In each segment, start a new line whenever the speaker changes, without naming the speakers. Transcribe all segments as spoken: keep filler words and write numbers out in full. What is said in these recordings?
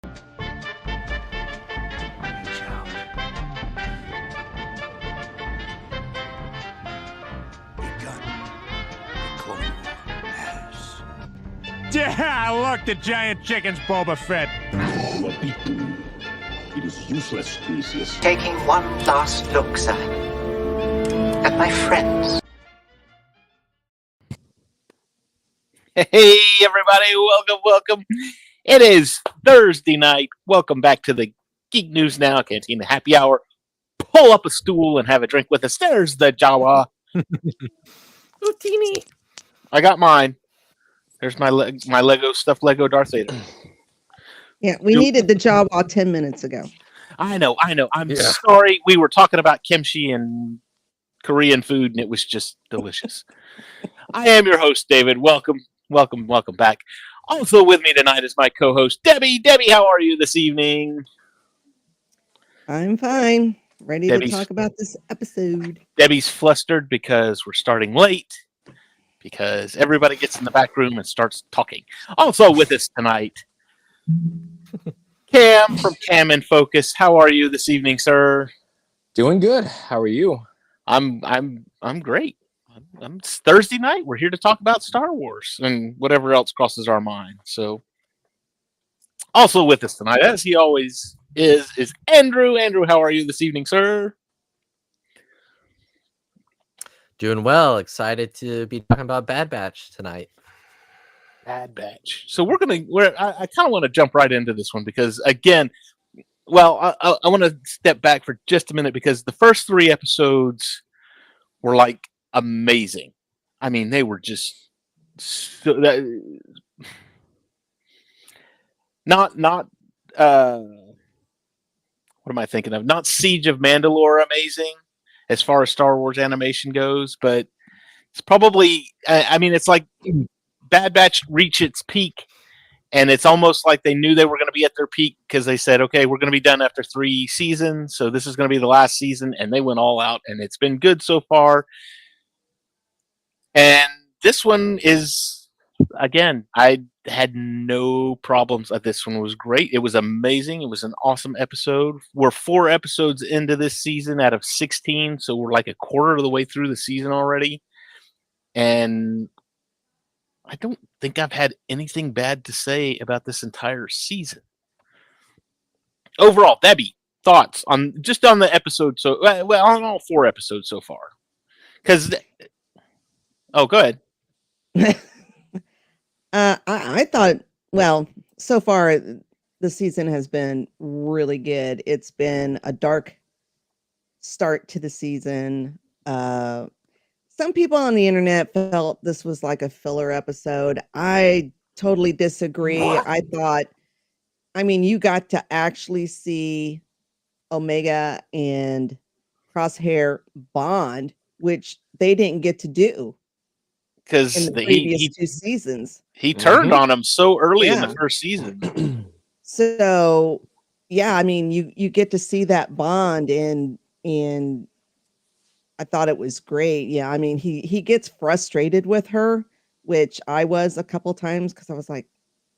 Reach out. Begun. The Clone War has.
Yeah, look, the giant chicken's Boba Fett.
Your people. It is useless to resist.
Taking one last look, sir, at my friends.
Hey, everybody, welcome, welcome. It is Thursday night. Welcome back to the Geek News Now Cantina Happy Hour. Pull up a stool and have a drink with us. There's the Jawa.
Ooh, teeny.
I got mine. There's my le- my Lego stuffed Lego Darth Vader.
Yeah, we
Do-
needed the Jawa ten minutes ago.
I know, I know. I'm
Yeah.
sorry. We were talking about kimchi and Korean food, and it was just delicious. I am your host, David. Welcome, welcome, welcome back. Also with me tonight is my co-host, Debbie. Debbie, how are you this evening?
I'm fine. Ready
Debbie's-
to talk about this episode.
Debbie's flustered because we're starting late, because everybody gets in the back room and starts talking. Also with us tonight, Cam from Cam in Focus. How are you this evening, sir?
Doing good. How are you?
I'm I'm I'm great. I'm, I'm- it's Thursday night. We're here to talk about Star Wars and whatever else crosses our mind. So, also with us tonight, as he always is, is Andrew. Andrew, how are you this evening, sir?
Doing well. Excited to be talking about Bad Batch tonight.
Bad Batch. So we're gonna. We're. I, I kind of want to jump right into this one because again, well, I, I, I want to step back for just a minute because the first three episodes were like amazing. I mean, they were just so, that, not not. Uh, what am I thinking of? Not Siege of Mandalore amazing as far as Star Wars animation goes, but it's probably. I, I mean, it's like Bad Batch reached its peak, and it's almost like they knew they were going to be at their peak because they said, "Okay, we're going to be done after three seasons, so this is going to be the last season," and they went all out, and it's been good so far. And this one is, again, I had no problems. This one was great. It was amazing. It was an awesome episode. We're four episodes into this season out of sixteen, so we're like a quarter of the way through the season already. And I don't think I've had anything bad to say about this entire season. Overall, Debbie, thoughts on just on the episode? So, well, on all four episodes so far. Because, oh, go ahead.
Uh, I, I thought, well, so far the season has been really good. It's been a dark start to the season. Uh, some people on the internet felt this was like a filler episode. I totally disagree.
What?
I thought, I mean, you got to actually see Omega and Crosshair bond, which they didn't get to do
Because
in the
he,
previous
he,
two seasons.
he turned
Mhm.
on him so early in
Yeah.
the first season.
So yeah, I mean, you you get to see that bond, and and I thought it was great. Yeah, I mean, he he gets frustrated with her, which I was a couple times because I was like,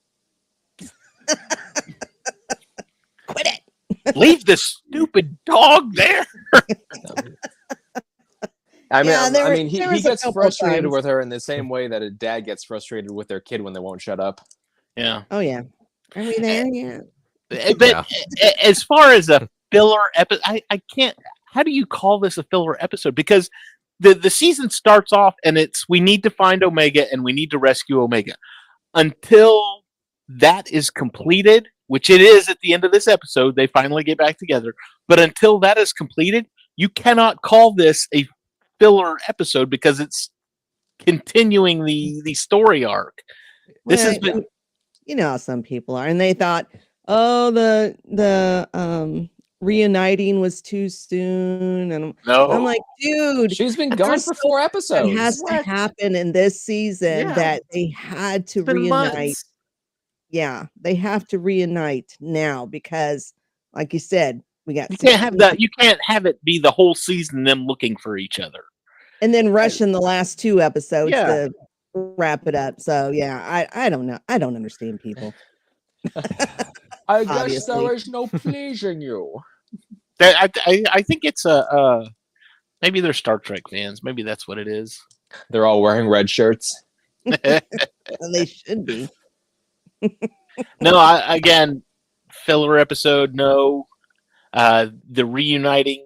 quit it.
Leave this stupid dog there.
I mean,
Yeah, there
I
were-
mean, he,
there
he
was a
gets
couple
frustrated
times.
with her in the same way that a dad gets frustrated with their kid when they won't shut up.
Yeah.
Oh yeah, are we there? Yeah.
Eh, But
Yeah.
a- as far as a filler episode, I, I can't. How do you call this a filler episode? Because the, the season starts off and it's we need to find Omega and we need to rescue Omega. Until that is completed, which it is at the end of this episode, they finally get back together. But until that is completed, you cannot call this a filler episode because it's continuing the the story arc. This has
Right.
been
You know how some people are, and they thought, oh, the the um reuniting was too soon, and
no.
I'm like, dude,
She's been gone
There's
for
so
four
that
episodes.
has to
What?
happen in this season
Yeah.
that they had to
It's been
reunite.
months.
Yeah, they have to reunite now because, like you said, we got
You can't have
sixteen
that. You can't have it be the whole season them looking for each other.
and then rush in the last two episodes
Yeah.
to wrap it up. So yeah, I I don't know. I don't understand people.
I guess
Obviously.
there is no pleasing you.
That- I, I, I think it's a uh, maybe they're Star Trek fans. Maybe that's what it is.
They're all wearing red shirts.
And they should be.
No, I, again, filler episode. No, uh, the reuniting,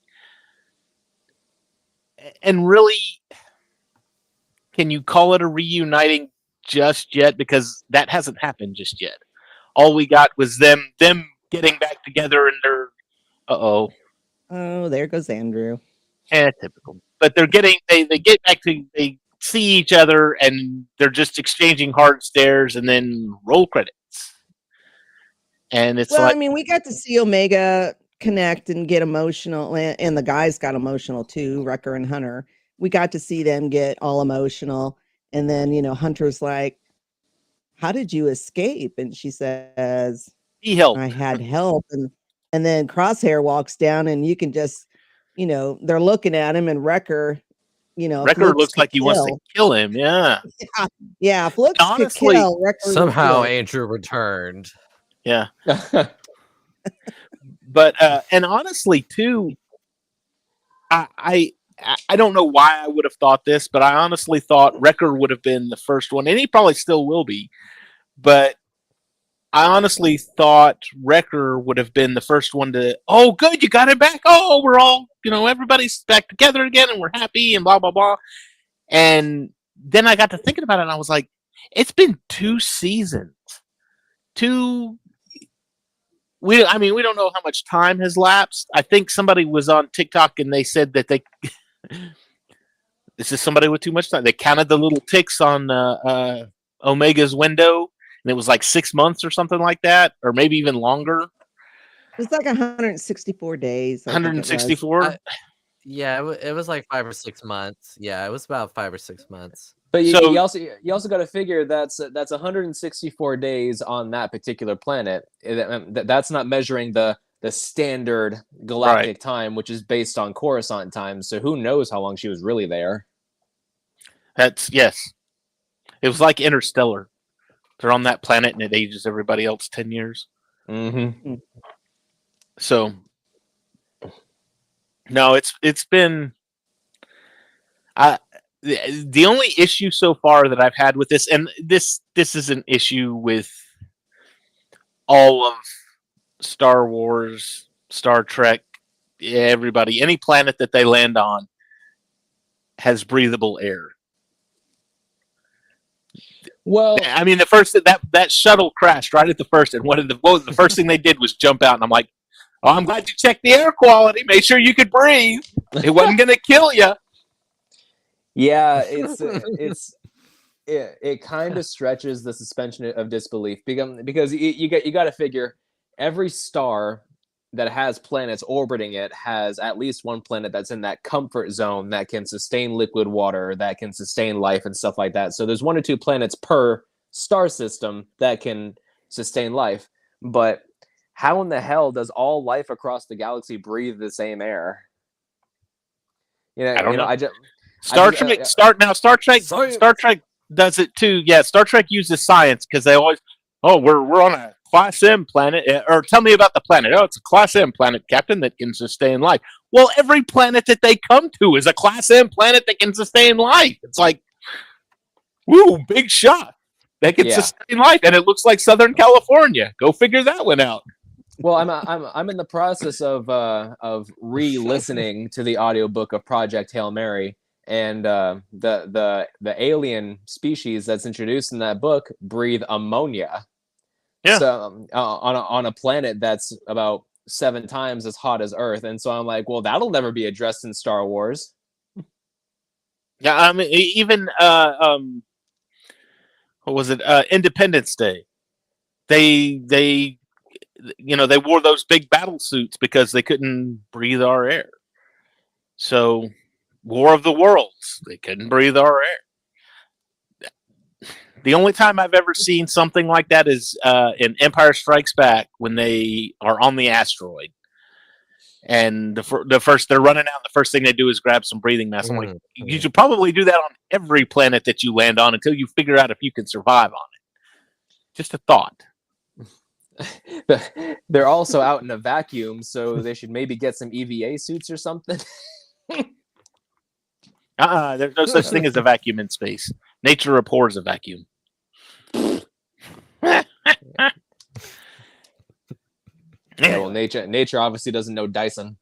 and really, can you call it a reuniting just yet? Because that hasn't happened just yet. All we got was them them getting back together, and they're uh oh,
Oh, there goes Andrew.
eh, typical. But they're getting they they get back to they see each other, and they're just exchanging hard stares, and then roll credits. And it's
Well,
like,
I mean, we got to see Omega connect and get emotional, and, and the guys got emotional too, Wrecker and Hunter. We got to see them get all emotional, and then you know, Hunter's like, "How did you escape?" And she says,
he helped.
"I had help." And and then Crosshair walks down, and you can just, you know, they're looking at him, and Wrecker, you know, if
Wrecker
looks
looks
could
like he wants to
kill-
kill him. Yeah,
Yeah, if looks
Honestly,
could kill, Wrecker would
Somehow
kill.
Andrew returned.
yeah. But uh, and honestly, too, I, I I don't know why I would have thought this, but I honestly thought Wrecker would have been the first one, and he probably still will be. But I honestly thought Wrecker would have been the first one to. Oh, good, you got it back. Oh, we're all, you know, everybody's back together again, and we're happy, and blah blah blah. And then I got to thinking about it, and I was like, it's been two seasons, two. We, I mean, we don't know how much time has lapsed. I think somebody was on TikTok and they said that they. This is somebody with too much time. They counted the little ticks on uh, uh, Omega's window, and it was like six months or something like that, or maybe even longer.
It's like one hundred sixty-four days. I think it
one
was.
sixty-four.
I- Yeah, it, wa- it was like five or six months. Yeah, it was about five or six months.
But you,
So-
you also you also got to figure that's that's one hundred sixty-four days on that particular planet. Eh, that- that- That's not measuring the the standard galactic
Right.
time, which is based on Coruscant time. So who knows how long she was really there?
That's yes. It was like Interstellar. They're on that planet and it ages everybody else ten years.
Mm-hmm.
So no, it's it's been. I the, the only issue so far that I've had with this, and this this is an issue with all of Star Wars, Star Trek, everybody, any planet that they land on has breathable air.
Well,
I mean, the first that that shuttle crashed right at the first, and what did the what was the first thing they did was jump out, and I'm like, oh, I'm glad you checked the air quality, make sure you could breathe. It wasn't going to kill you.
yeah, it's it's it, it kind of stretches the suspension of disbelief because because you, you get you got to figure every star that has planets orbiting it has at least one planet that's in that comfort zone that can sustain liquid water, that can sustain life and stuff like that. So there's one or two planets per star system that can sustain life. But how in the hell does all life across the galaxy breathe the same air? You know,
I don't
you know,
know.
I just
Star
I just-
Trek,
uh,
Star now Star Trek,
Science.
Star Trek does it too. Yeah, Star Trek uses science because they always, oh, we're we're on a Class M planet, eh, or tell me about the planet. Oh, it's a Class M planet, Captain, that can sustain life. Well, every planet that they come to is a Class M planet that can sustain life. It's like, woo, big shot. They can
Yeah.
sustain life, and it looks like Southern California. Go figure that one out.
Well, I'm I'm I'm in the process of uh, of re-listening to the audiobook of Project Hail Mary, and uh, the the the alien species that's introduced in that book breathe ammonia.
Yeah.
So um, uh, on a, on a planet that's about seven times as hot as Earth, and so I'm like, well, that'll never be addressed in Star Wars.
Yeah, I mean, e- even uh, um, what was it? Uh, Independence Day. They they, you know, they wore those big battle suits because they couldn't breathe our air. So, War of the Worlds, they couldn't breathe our air. The only time I've ever seen something like that is uh, in Empire Strikes Back when they are on the asteroid. And the, fir- the first they're running out, and the first thing they do is grab some breathing masks. I'm like,
Mm,
you should probably do that on every planet that you land on until you figure out if you can survive on it. Just a thought.
They're also out in a vacuum, so they should maybe get some E V A suits or something.
Uh-uh, there's no such thing as a vacuum in space. Nature abhors a vacuum.
Yeah, well, nature nature obviously doesn't know Dyson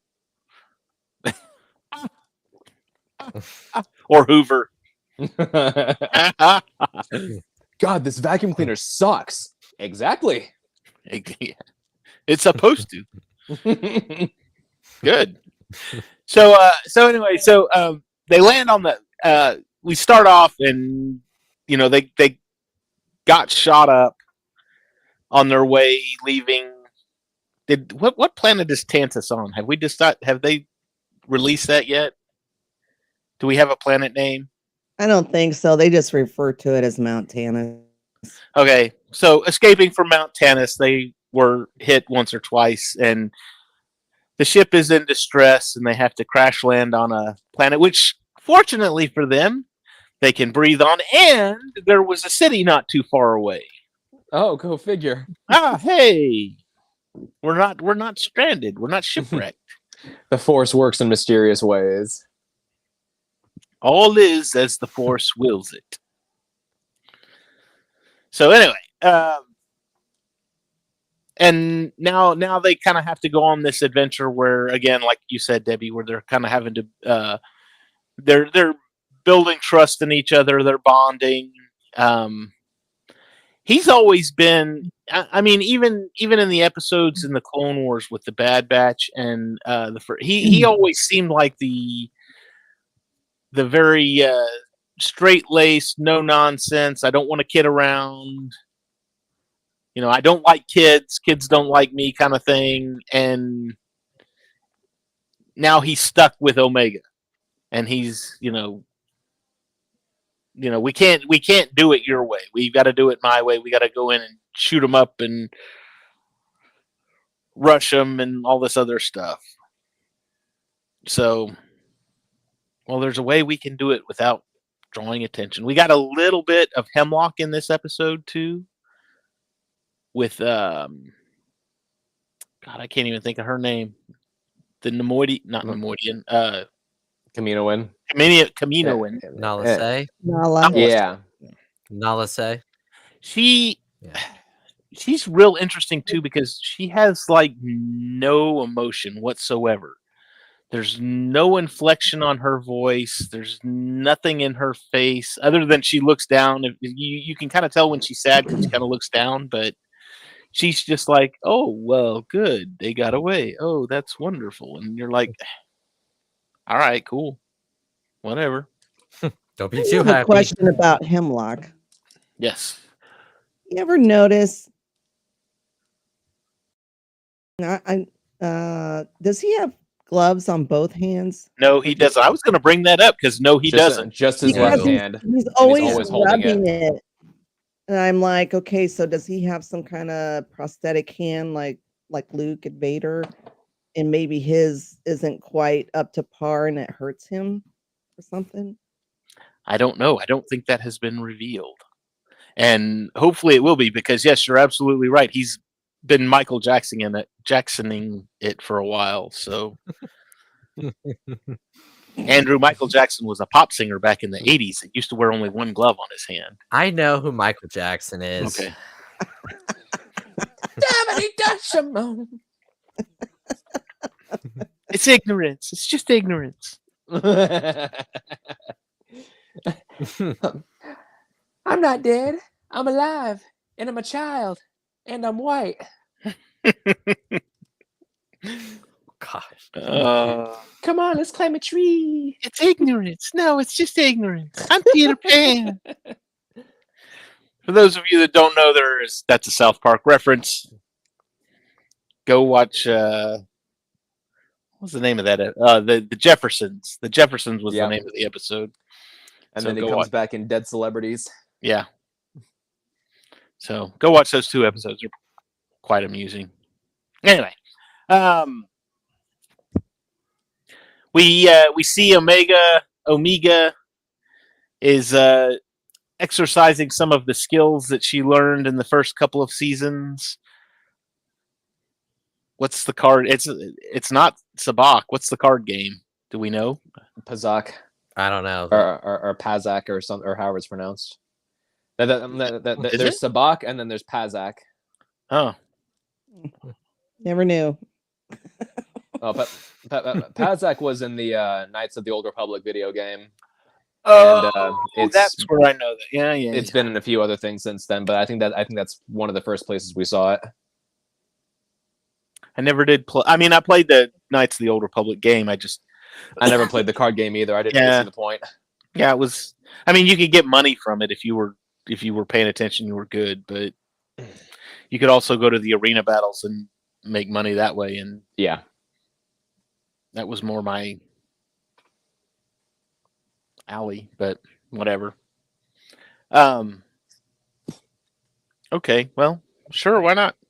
Or Hoover.
God, this vacuum cleaner sucks. Exactly.
It's supposed to. Good. So, uh, so anyway, so um, they land on the. Uh, we start off, and you know they they got shot up on their way leaving. Did what? What planet is Tantus on? Have we decided? Have they released that yet? Do we have a planet name?
I don't think so. They just refer to it as Mount Tannis.
Okay, so escaping from Mount Tannis, they were hit once or twice, and the ship is in distress, and they have to crash land on a planet, which, fortunately for them, they can breathe on, and there was a city not too far away.
Oh, go figure.
Ah, hey, we're not we're not stranded. We're not shipwrecked.
The Force works in mysterious ways.
All is as the Force wills it. So anyway, um, and now now they kind of have to go on this adventure where, again, like you said, Debbie, where they're kind of having to uh, they're they're building trust in each other. They're bonding. Um, he's always been. I, I mean, even even in the episodes in the Clone Wars with the Bad Batch and uh, the he he always seemed like the the very uh, straight-laced, no-nonsense, I don't want to kid around, you know, I don't like kids, kids don't like me kind of thing, and now he's stuck with Omega, and he's, you know, you know, we can't, we can't do it your way, we've got to do it my way, we got to go in and shoot them up and rush them and all this other stuff. So... well, there's a way we can do it without drawing attention. We got a little bit of Hemlock in this episode too, with um, God, I can't even think of her name. The Nemoidian, not Nemoidian, uh,
Kaminoan.
Kamino, Kaminoan.
Nala
Yeah.
say.
Nala.
Yeah.
Nala say.
She,
Yeah.
she's real interesting too because she has like no emotion whatsoever. There's no inflection on her voice. There's nothing in her face other than she looks down. You, you can kind of tell when she's sad because she kind of looks down, but she's just like, oh, well, good. They got away. Oh, that's wonderful. And you're like, all right, cool. Whatever.
Don't
I
be too
have a
happy.
question about Hemlock.
Yes.
You ever notice? I, I uh, does he have gloves on both hands?
No, he doesn't. I was going to bring that up because no, he
just,
doesn't.
Just his
Because
left
he's,
hand.
he's always,
always holding
rubbing it. And I'm like, okay, so does he have some kind of prosthetic hand like like Luke and Vader? And maybe his isn't quite up to par and it hurts him or something?
I don't know. I don't think that has been revealed. And hopefully it will be because, yes, you're absolutely right. He's been Michael Jackson in it, Jacksoning it for a while. So Andrew Michael Jackson was a pop singer back in the eighties. He used to wear only one glove on his hand.
I know who Michael Jackson is.
Okay. It's ignorance. It's just ignorance.
I'm not dead. I'm alive. And I'm a child. And I'm white.
Gosh.
Uh,
Come on, let's climb a tree.
it's ignorance. No, it's just ignorance. I'm Peter Pan. For those of you that don't know, there is that's a South Park reference. Go watch. Uh, what's the name of that? Uh, the the Jeffersons. The Jeffersons was
Yeah.
the name of the episode.
And
So
then he
go
comes
watch.
back in Dead Celebrities.
Yeah. So go watch those two episodes. They're quite amusing. Anyway, um, we uh, we see Omega. Omega is uh, exercising some of the skills that she learned in the first couple of seasons. What's the card? It's it's not Sabak. What's the card game? Do we know?
Pazak
I don't know.
or, or or Pazak or some or however it's pronounced. That, that, that, that, that-
Is
there's
it?
Sabak and then there's Pazak.
Oh,
Never knew.
Oh, but pa- pa- Pazak was in the uh, Knights of the Old Republic video game.
oh,
And, uh, it's-
that's where I know that. Yeah, yeah.
It's
yeah.
been in a few other things since then, but I think that I think that's one of the first places we saw it.
I never did play. I mean, I played the Knights of the Old Republic game. I just,
I never played the card game either. I didn't really
Yeah.
see the point.
yeah, it was. I mean, you could get money from it if you were if you were paying attention. You were good, but you could also go to the arena battles and make money that way, and
Yeah.
that was more my alley. But whatever. Um. Okay. Well, sure. Why not?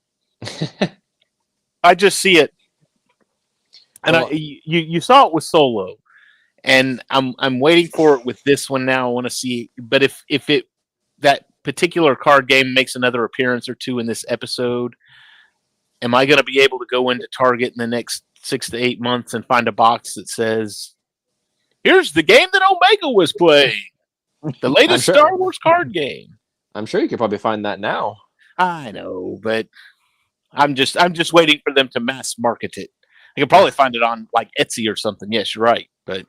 I just see it, and
Well-
I, you you saw it with Solo, and I'm I'm waiting for it with this one now. I want to see, but if if it that particular card game makes another appearance or two in this episode, am I going to be able to go into Target in the next six to eight months and find a box that says, "Here's the game that Omega was playing, the latest
sure-
Star Wars card game."
I'm sure you could probably find that now.
I know, but I'm just I'm just waiting for them to mass market it. I can probably find it on like Etsy or something. Yes, you're right, but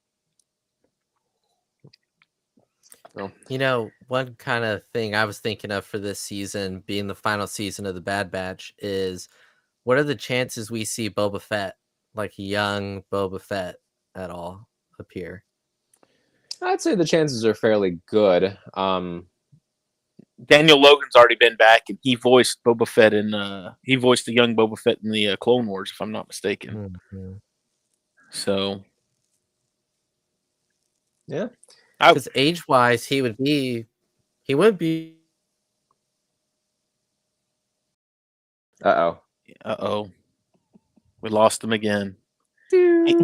You know, one kind of thing I was thinking of for this season, being the final season of the Bad Batch, is what are the chances we see Boba Fett, like a young Boba Fett, at all appear?
I'd say the chances are fairly good. Um,
Daniel Logan's already been back, and he voiced Boba Fett in uh, he voiced the young Boba Fett in the uh, Clone Wars, if I'm not mistaken.
Mm-hmm.
So
yeah.
Because age wise, he would be, he would be.
Uh oh.
Uh oh, we lost him again. I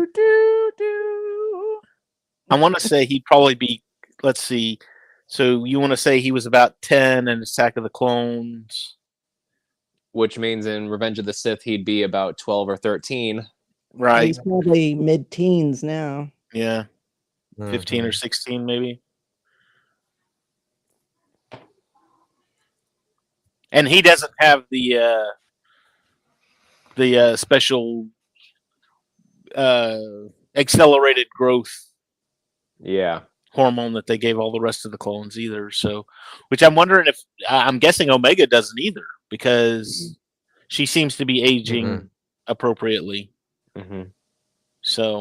want to say he'd probably be. Let's see. So you want to say he was about ten in Attack of the Clones?
Which means in Revenge of the Sith, he'd be about twelve or thirteen.
Right.
He's probably mid-teens now.
Yeah. fifteen or
Mhm.
sixteen, maybe. And he doesn't have the uh, the uh, special uh, accelerated growth
Yeah.
hormone that they gave all the rest of the clones either. So, which I'm wondering if I'm guessing Omega doesn't either, because she seems to be aging
Mhm.
appropriately.
Mm-hmm.
So,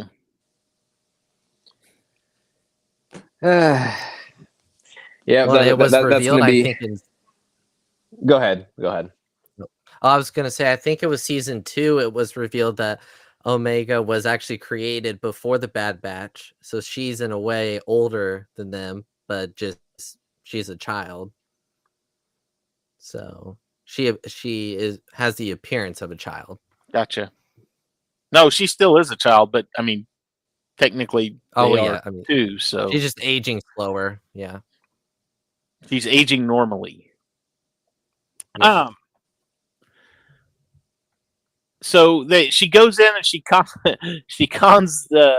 yeah.
Well,
that-
it was
that- that's
revealed,
gonna
I
be.
think, in
Go ahead. Go ahead.
I was gonna say, I think it was season two. It was revealed that Omega was actually created before the Bad Batch, so she's in a way older than them, but just she's a child. So she she is has the appearance of a child.
gotcha. No, she still is a child, but I mean, technically,
Oh
they
yeah,
are
I mean,
too. So
she's just aging slower. Yeah.
she's aging normally.
Yeah.
Um. So they she goes in and she con she cons the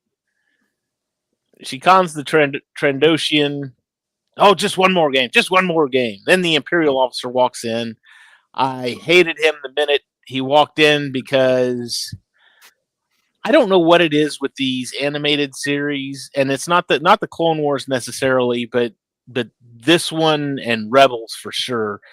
she cons the Trend Trandoshan. Oh, just one more game, just one more game. Then the Imperial officer walks in. I hated him the minute he walked in because I don't know what it is with these animated series, and it's not that not the Clone Wars necessarily, but but this one and Rebels for sure.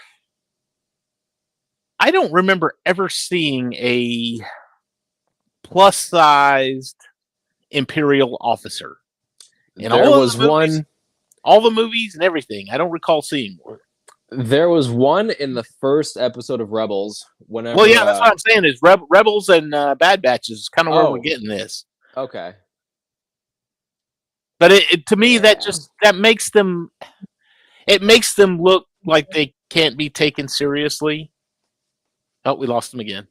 I don't remember ever seeing a plus-sized Imperial officer. In
There
all of
was
the movies-
one.
all the movies and everything. I don't recall seeing one.
There was one in the first episode of Rebels. Whenever.
Well, yeah, that's
uh,
what I'm saying. Is Reb- Rebels and uh, Bad Batches is kind of where
Oh.
we're getting this.
Okay.
But it, it, to me, that
Yeah.
just that makes them. It makes them look like they can't be taken seriously. Oh, we lost him again.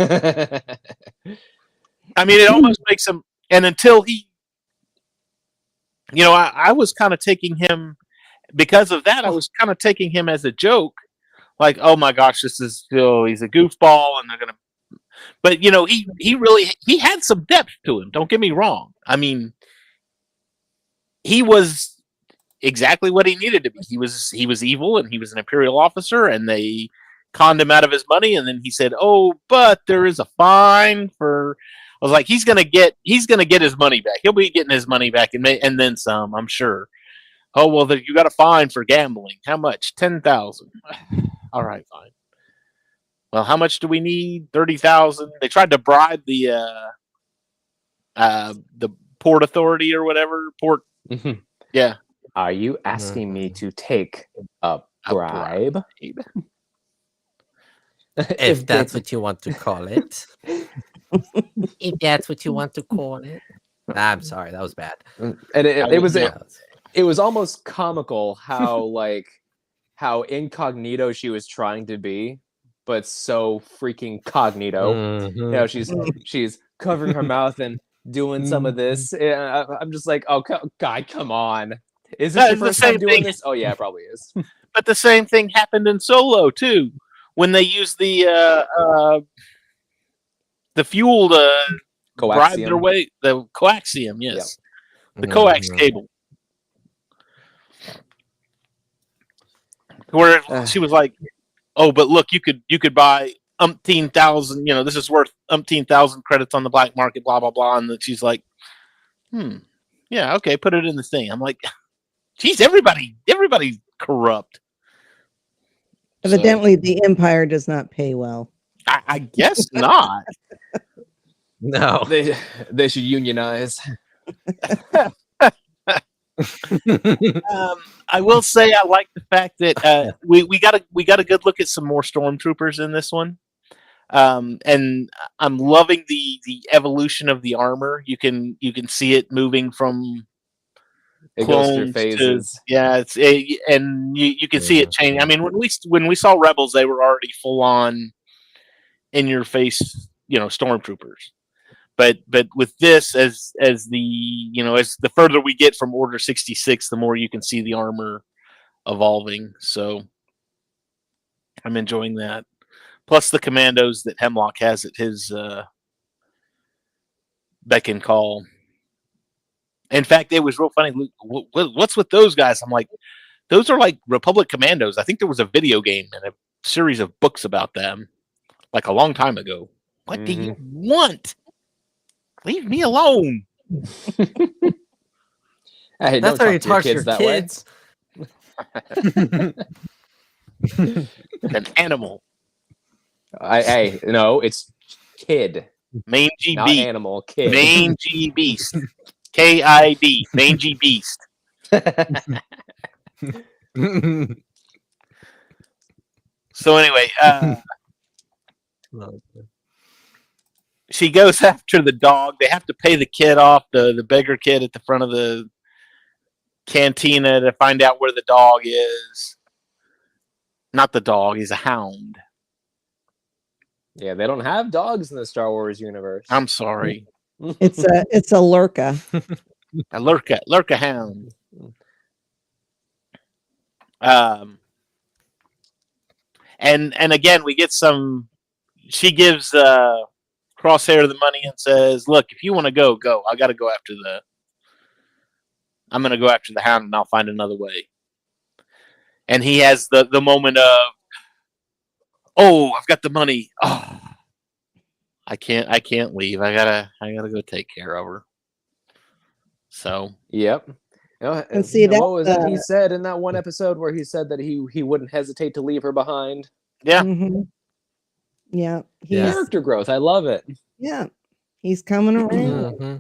I mean, it almost makes him. And until he, you know, I, I was kind of taking him because of that. I was kind of taking him as a joke, like, oh my gosh, this is still he's a goofball, and they're gonna. But you know, he he really he had some depth to him. Don't get me wrong. I mean, he was exactly what he needed to be. He was he was evil, and he was an Imperial officer, and they conned him out of his money. And then he said, "Oh, but there is a fine for." I was like, "He's gonna get he's gonna get his money back. He'll be getting his money back, and may, and then some, I'm sure." Oh well, the, you got a fine for gambling. How much? Ten thousand. All right, fine. Well, how much do we need? Thirty thousand. They tried to bribe the uh, uh, the port authority or whatever port.
Mhm.
Yeah,
Are you asking me to take a
A
bribe?
If that's what you want to call it. If that's what you want to call it. I'm sorry, that was bad.
and it, it was
Yeah.
it, it was almost comical how like how incognito she was trying to be, but so freaking cognito.
Mhm.
You know, she's she's covering her mouth and doing some of this. Yeah, I- I'm just like, oh co- God, come on! Is this
That
your
is the
first time
same
doing
thing.
this? Oh yeah, it probably is.
But the same thing happened in Solo too, when they used the uh, uh, the fuel to bribe their
Coaxium.
way. The coaxium, yes, the coax
Mhm.
cable. Where
Ugh.
she was like, "Oh, but look, you could you could buy umpteen thousand. You know, this is worth umpteen thousand credits on the black market. Blah blah blah." And then she's like, "Hmm, yeah, okay, put it in the thing." I'm like, "Geez, everybody, everybody's corrupt." So,
Evidently, the Empire does not pay well.
I, I guess not.
No.
They they should unionize.
Um, I will say I like the fact that uh, we we got a we got a good look at some more stormtroopers in this one, um, and I'm loving the the evolution of the armor. You can you can see it moving from
It goes through
clones to
phases.
yeah, it's a, and you, you can see it change. I mean, when we when we saw Rebels, they were already full on in your face, you know, stormtroopers. But but with this, as as the you know as the further we get from Order sixty-six, the more you can see the armor evolving. So I'm enjoying that. Plus the commandos that Hemlock has at his uh, beck and call. In fact, it was real funny. Luke, wh- wh- What's with those guys? I'm like, those are like Republic commandos. I think there was a video game and a series of books about them, like a long time ago. What do you want? Leave me alone.
Hey,
That's
don't
how you
talk
talk
to your
to your
kids that
kids.
An animal.
way. I, hey, no, it's kid,
Mangy
not
beast.
animal. Kid.
Mangy beast. K I D. Mangy beast. So anyway, uh, she goes after the dog. They have to pay the kid off, the, the beggar kid at the front of the cantina to find out where the dog is. Not the dog, he's a hound.
Yeah, they don't have dogs in the Star Wars universe.
I'm sorry.
It's a it's a Lurka.
A lurka, lurka hound. Um, and and again, we get some. She gives uh, Crosshair the money and says, "Look, if you want to go, go. I got to go after the. I'm going to go after the hound, and I'll find another way." And he has the the moment of, "Oh, I've got the money. Oh, I can't. I can't leave. I gotta. I gotta go take care of her." So
Yep. You know,
And see,
you know,
that,
what was it he
uh,
said in that one episode where he said that he he wouldn't hesitate to leave her behind?
yeah,
Mhm. Yeah. He's
Yeah.
Character growth. I love it.
yeah. He's coming around.
Mhm.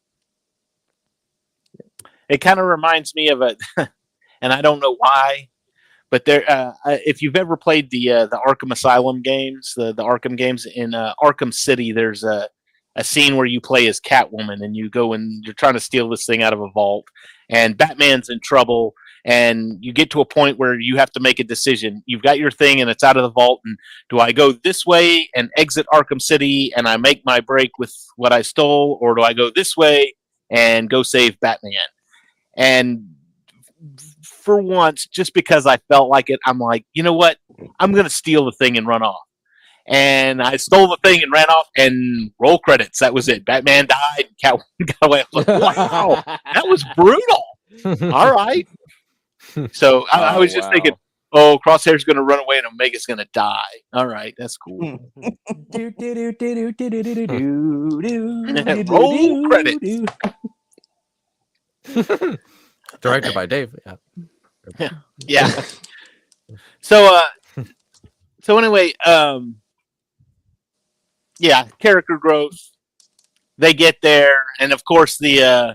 it kind of reminds me of a, and I don't know why, but there. Uh, uh, if you've ever played the uh, the Arkham Asylum games, the the Arkham games in uh, Arkham City, there's a a scene where you play as Catwoman and you go and you're trying to steal this thing out of a vault, and Batman's in trouble, and you get to a point where you have to make a decision. You've got your thing and it's out of the vault, and do I go this way and exit Arkham City and I make my break with what I stole, or do I go this way and go save Batman? And for once, just because I felt like it, I'm like, you know what? I'm going to steal the thing and run off. and I stole the thing and ran off. And roll credits. That was it. Batman died. Catwoman got away. I was like, wow, that was brutal. All right. So I, I
Oh,
was just
wow.
thinking, oh, Crosshair's going to run away and Omega's going to die. All right, that's cool. Roll credits.
Directed by Dave. Yeah.
Yeah. So, uh, so anyway, um, yeah, character growth. They get there, and of course the uh,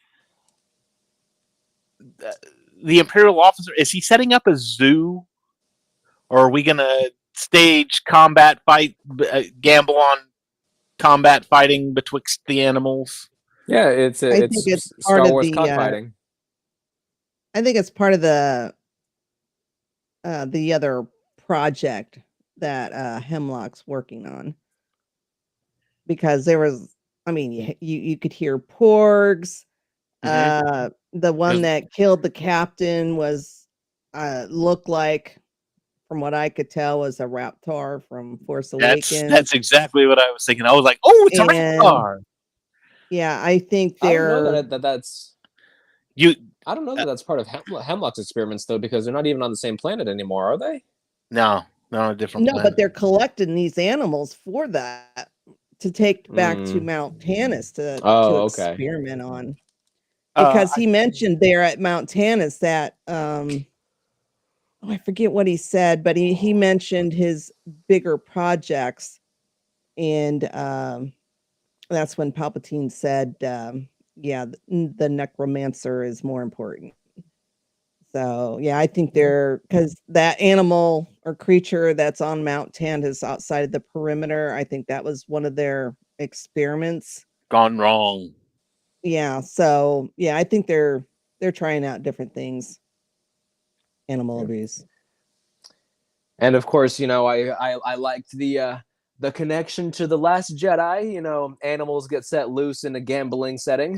the Imperial officer, is he setting up a zoo, or are we gonna stage combat fight, uh, gamble on combat fighting betwixt the animals?
Yeah, it's
I
a,
think
it's,
it's part
Star
of
Wars
the, uh,
cockfighting.
I think it's part of the uh, the other project that uh, Hemlock's working on, because there was, I mean, you you, you could hear porgs.
Mhm.
Uh, the one that killed the captain was uh, looked like, from what I could tell, was a Raptor from Force
That's
Awakens.
that's exactly what I was thinking. I was like, oh, it's a
And-
Raptor.
Yeah, I think
I don't
they're.
know that, that that's.
You
I don't know that that's part of Hem- Hemlock's experiments though, because they're not even on the same planet anymore, are they?
no, no, a different.
No,
planet.
but they're collecting these animals for that, to take back to
Mm.
Mount Tannis to,
Oh,
to
okay.
experiment on.
Uh,
Because he mentioned there at Mount Tannis that um oh, I forget what he said, but he, he mentioned his bigger projects, and um that's when Palpatine said, um, yeah, the, the necromancer is more important. So yeah, I think they're, because that animal or creature that's on Mount Tantis outside of the perimeter, I think that was one of their experiments.
gone wrong.
Yeah, so yeah, I think they're they're trying out different things. Animal abuse.
And of course, you know, I I, I liked the uh, the connection to the Last Jedi. You know, animals get set loose in a gambling setting.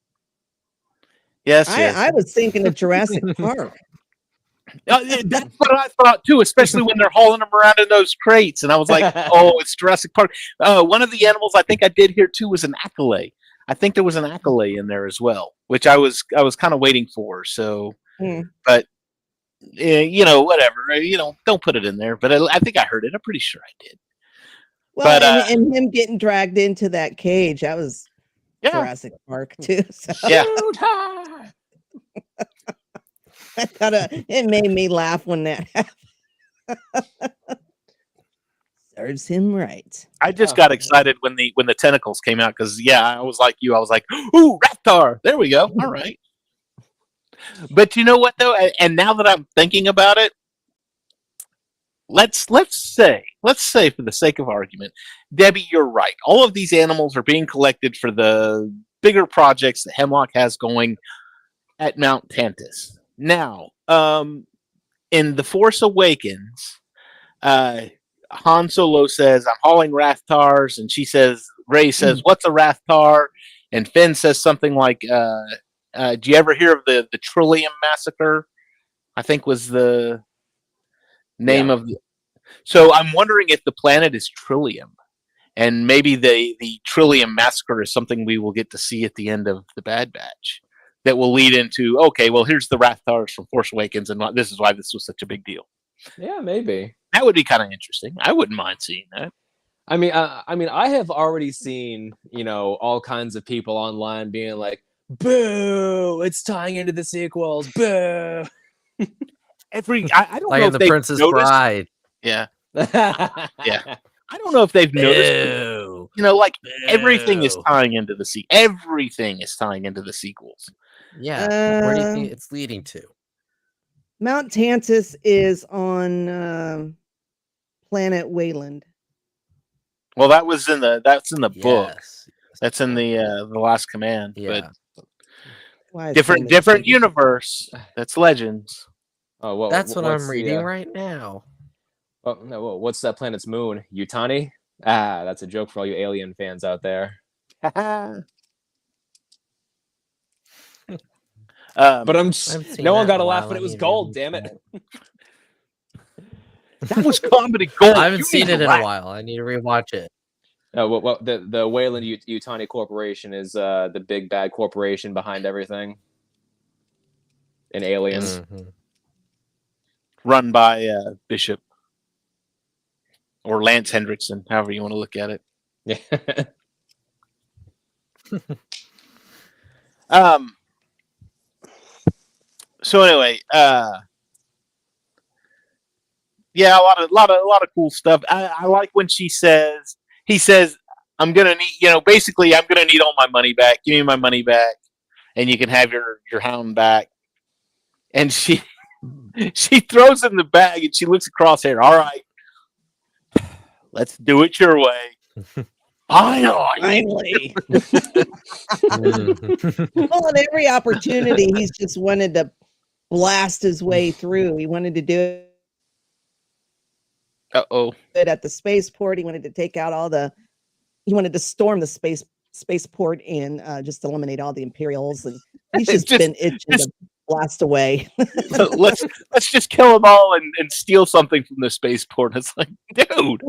Yes,
I,
yes.
I was thinking of Jurassic Park.
Uh, yeah, that's what I thought too, especially when they're hauling them around in those crates. And I was like, oh, it's Jurassic Park. Uh, one of the animals I think I did hear too was an accolade. I think there was an accolade in there as well, which I was I was kind of waiting for. So,
Hmm.
but uh, you know, whatever. You know, don't put it in there. But I, I think I heard it. I'm pretty sure I did.
Well,
But,
and,
uh,
and him getting dragged into that cage, that was
Yeah,
Jurassic Park too. So
yeah.
I thought uh, it made me laugh when that happened. Serves him right.
I just
Oh,
got
yeah.
excited when the when the tentacles came out because yeah, I was like you. I was like, ooh, Raptor. There we go. All right. But you know what though? A- And now that I'm thinking about it, let's let's say let's say for the sake of argument, Debbie, you're right. All of these animals are being collected for the bigger projects that Hemlock has going at Mount Tantis. Now, um, in The Force Awakens, uh, Han Solo says, "I'm hauling Rathtars," and she says, Rey says, "What's a Rathtar?" And Finn says something like, uh, uh, "Do you ever hear of the the Trillium Massacre?" I think was the name
Yeah.
of the. So I'm wondering if the planet is Trillium, and maybe the the Trillium Massacre is something we will get to see at the end of the Bad Batch. That will lead into, okay, well, here's the Rathtars from Force Awakens, and this is why this was such a big deal.
Yeah, maybe.
That would be kind of interesting. I wouldn't mind seeing that.
I mean, uh, I mean, I have already seen, you know, all kinds of people online being like, "Boo! It's tying into the sequels. Boo!"
Every I, I don't
Like
know
in
if
The
they've
Princess
noticed.
Bride.
Yeah,
yeah.
I don't know if they've noticed.
Ew.
You know, like everything is
Ew.
tying into the se- Everything is tying into the sequels.
Yeah. Where do you
Uh,
think it's leading to?
Mount Tantis is on um planet Wayland.
Well, that was in the that's in the book.
Yes.
That's in the uh, the Last Command.
Yeah.
Why is
Different
so
different
many-
universe. That's Legends.
Oh, well,
That's what
what's
I'm
the,
reading
uh,
right now.
Oh, no, well, what's that planet's moon? Yutani? Ah, that's a joke for all you alien fans out there.
um,
But I'm
I
s-
haven't seen
no one
that
got
in
to
a
laugh
while.
when
I
it was
need to
gold.
read
Damn it!
that.
That was comedy gold.
I haven't
You
seen
need
it
to
in
laugh.
a while. I need to rewatch it.
Uh, well, well, the the Wayland Ut- Utani Corporation is uh, the big bad corporation behind everything. In Aliens.
Mhm.
Run by uh, Bishop or Lance Hendrickson, however you want to look at it.
Yeah.
Um. So anyway, uh, yeah, a lot of, lot of, a lot of cool stuff. I, I like when she says, he says, "I'm gonna need, you know, basically, I'm gonna need all my money back. Give me my money back, and you can have your your hound back." And she, she throws in the bag, and she looks across here. All right, let's do it your way. Finally.
Finally.
Mhm.
Well, at every opportunity, he's just wanted to blast his way through. He wanted to do
Uh oh.
it at the spaceport. He wanted to take out all the. He wanted to storm the space spaceport and uh, just eliminate all the Imperials. And he's just,
Just-
been itching
just-
to blast away.
let's let's just kill them all and, and steal something from the spaceport. It's like, dude.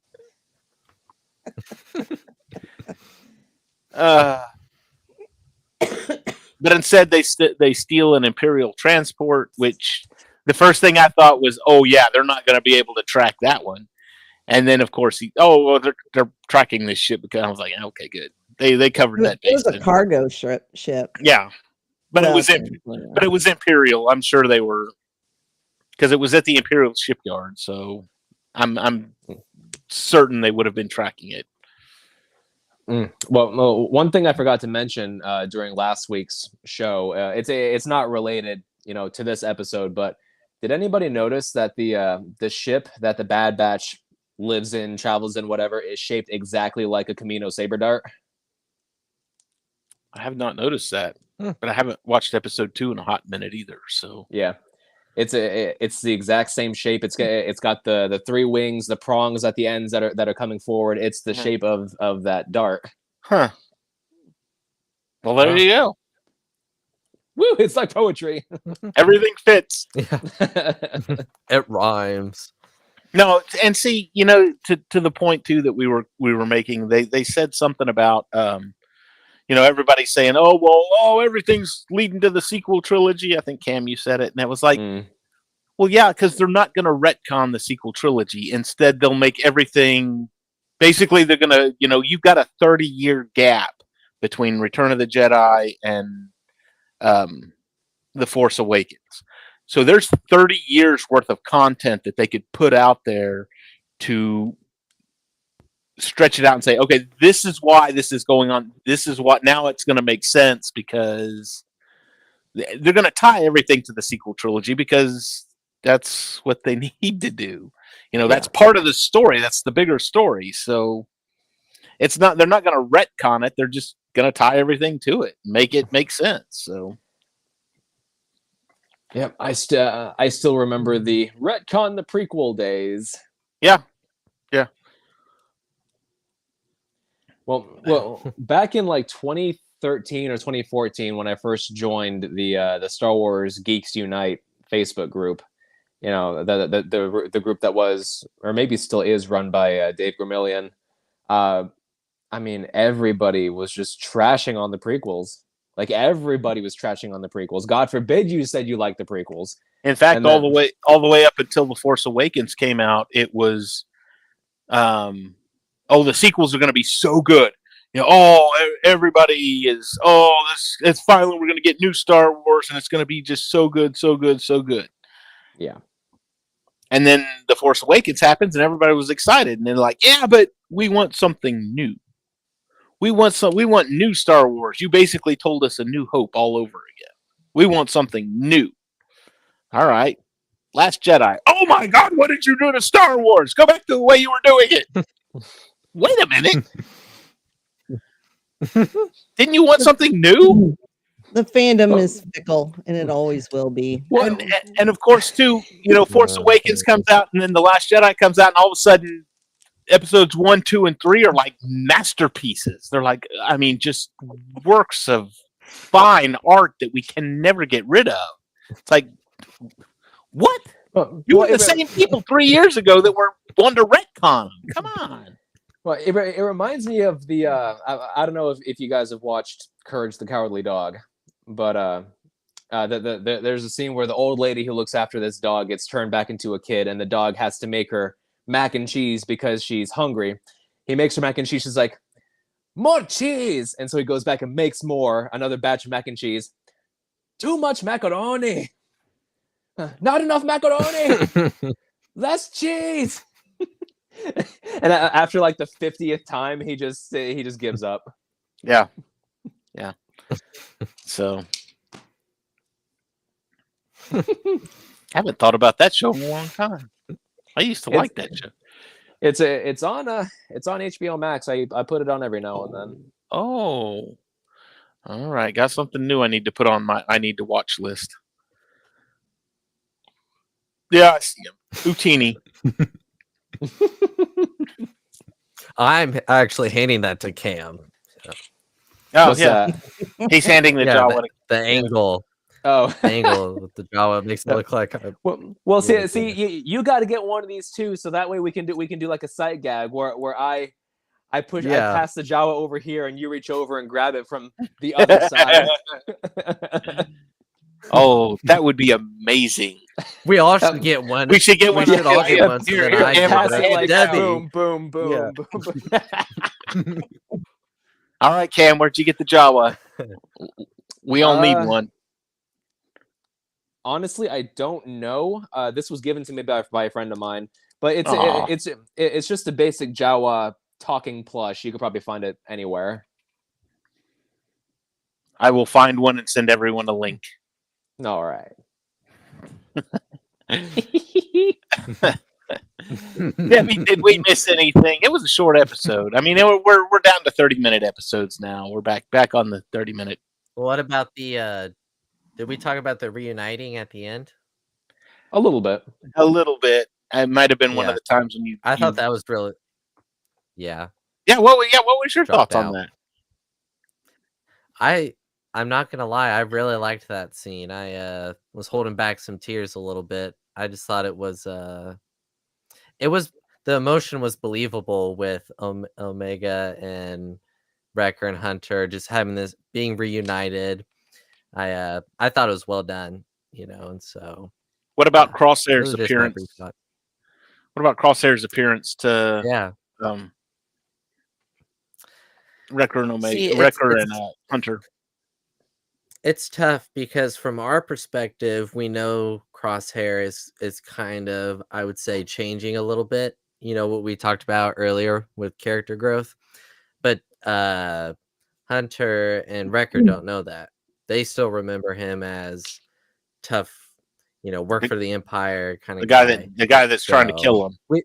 uh, but instead, they st- they steal an Imperial transport. Which the first thing I thought was, oh yeah, they're not going to be able to track that one. And then, of course, he, oh, well, they're they're tracking this ship because I was like, okay, good. They they covered that
It was
base.
a cargo ship. ship.
Yeah, but it
Well,
was imp- but it was Imperial. I'm sure they were because it was at the Imperial shipyard. So I'm I'm certain they would have been tracking it.
Mm. Well, well, one thing I forgot to mention uh, during last week's show, uh, it's a, it's not related, you know, to this episode, but did anybody notice that the uh, the ship that the Bad Batch lives in, travels in, whatever, is shaped exactly like a Camino Saber Dart?
I have not noticed that,
Hmm.
but I haven't watched episode two in a hot minute either. So
Yeah, it's a it's the exact same shape. It's got it's got the the three wings, the prongs at the ends that are that are coming forward. It's the
Mhm.
shape of of that dart.
huh. Well, there
Wow.
you go.
Woo! It's like poetry.
Everything fits.
It rhymes.
No, and see, you know, to to the point too that we were we were making, they they said something about, um, you know, everybody's saying, oh well, oh everything's leading to the sequel trilogy. I think Cam, you said it, and it was like,
Mm.
well, yeah, because they're not going to retcon the sequel trilogy. Instead, they'll make everything. Basically, they're going to, you know, you've got a thirty year gap between Return of the Jedi and um, The Force Awakens. So there's thirty years worth of content that they could put out there to stretch it out and say, okay, this is why this is going on. This is what now it's going to make sense because they're going to tie everything to the sequel trilogy because that's what they need to do. You know, that's part of the story. That's the bigger story. So it's not, they're not going to retcon it. They're just going to tie everything to it, make it make sense. So
Yep, I still uh, I still remember the retcon the prequel days.
yeah, yeah.
Well, well, back in like twenty thirteen or twenty fourteen, when I first joined the uh, the Star Wars Geeks Unite Facebook group, you know, the the the, the group that was or maybe still is run by uh, Dave Gramillion. Uh, I mean, everybody was just trashing on the prequels. Like everybody was trashing on the prequels. God forbid you said you liked the prequels.
In fact,
And
all
then-
the way all the way up until The Force Awakens came out, it was, um, oh, the sequels are going to be so good. You know, oh, e- everybody is, oh, this it's finally we're going to get new Star Wars, and it's going to be just so good, so good, so good.
Yeah.
And then The Force Awakens happens, and everybody was excited, and they're like, yeah, but we want something new. We want some. We want new Star Wars. You basically told us A New Hope all over again. We want something new. All right. Last Jedi. Oh my God! What did you do to Star Wars? Go back to the way you were doing it. Wait a minute. Didn't you want something new?
The fandom is fickle, and it always will be.
And, and, and of course, too, you know, Force Awakens comes out, and then The Last Jedi comes out, and all of a sudden, episodes one, two, and three are like masterpieces. They're like, I mean, just works of fine art that we can never get rid of. It's like, what?
Well,
You
well,
were the
it,
same people three years ago that were wanting to retcon them. Come on.
well, it, it reminds me of the. Uh, I, I don't know if, if you guys have watched Courage the Cowardly Dog, but uh, uh, the, the, the, there's a scene where the old lady who looks after this dog gets turned back into a kid, and the dog has to make her mac and cheese because she's hungry. He makes her mac and cheese. She's like, more cheese, and so he goes back and makes more, another batch of mac and cheese. Too much macaroni. Not enough macaroni. Less cheese. And after like the fiftieth time, he just he just gives up.
Yeah. Yeah. So I haven't thought about that show in a long time. I used to
It's-
like that show.
It's a it's on uh it's on H B O Max. I I put it on every now and then.
Oh. All right. Got something new I need to put on my I need to watch list. Yeah, I see him. Utini.
I'm actually handing that to Cam.
Oh,
What's
yeah.
that?
He's handing the
Yeah,
Jawa.
the, the angle,
Oh,
the angle with the Jawa makes it look like a-
well, well, see,
Really
see,
good.
you, you got to get one of these too, so that way we can do we can do like a sight gag where where I I push
Yeah.
I pass the Jawa over here and you reach over and grab it from the other side.
Oh, that would be amazing.
We all should get one.
We should get
We
one.
should all get
Yeah,
one. So
here,
then
here,
I
here,
can
Pass
Debbie.
it like
Debbie.
boom, boom, boom,
Yeah.
boom, boom.
All right, Cam, where'd you get the Jawa? We all need
Uh,
one.
Honestly, I don't know. Uh, this was given to me by, by a friend of mine, but it's
Aw.
it, it's it, it's just a basic Jawa talking plush. You could probably find it anywhere.
I will find one and send everyone a link.
All right.
Debbie, did we miss anything? It was a short episode. I mean, it, we're we're down to thirty minute episodes now. We're back back on the thirty minute.
What about the? uh Did we talk about the reuniting at the end?
A little bit.
A little bit. It might have been one
Yeah.
of the times when you.
I
you-
thought that was really. Yeah,
Yeah. What? wa- Yeah. What was your
Dropped
thoughts on
out.
that?
I I'm not gonna lie. I really liked that scene. I uh was holding back some tears a little bit. I just thought it was uh, it was the emotion was believable with Om- Omega and Wrecker and Hunter just having this being reunited. I uh I thought it was well done, you know, and so
What about
Yeah.
Crosshair's
those are just my
appearance?
brief thoughts.
What about Crosshair's appearance to
Yeah.
um, Wrecker and Omega,
See, it's-
Wrecker
it's-
and uh, Hunter?
It's tough because from our perspective, we know Crosshair is is kind of, I would say, changing a little bit. You know what we talked about earlier with character growth, but uh, Hunter and Wrecker don't know that. They still remember him as tough, you know, work
The-
for the Empire kind of
The guy that the guy that's trying to
So-
kill him.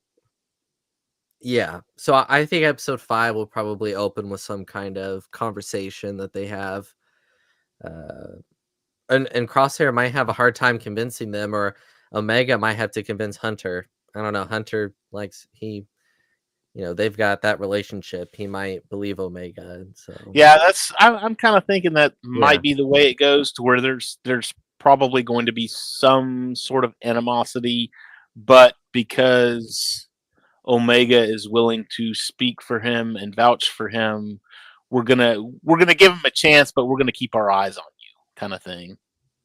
Yeah. So I I think episode five will probably open with some kind of conversation that they have. Uh, and, and Crosshair might have a hard time convincing them, or Omega might have to convince Hunter. I don't know. Hunter likes, he, you know, they've got that relationship. He might believe Omega. And so,
Yeah, that's. I'm, I'm kind of thinking that
Yeah.
might be the way it goes, to where there's there's probably going to be some sort of animosity, but because Omega is willing to speak for him and vouch for him, we're gonna we're gonna give him a chance, but we're gonna keep our eyes on you, kind of thing.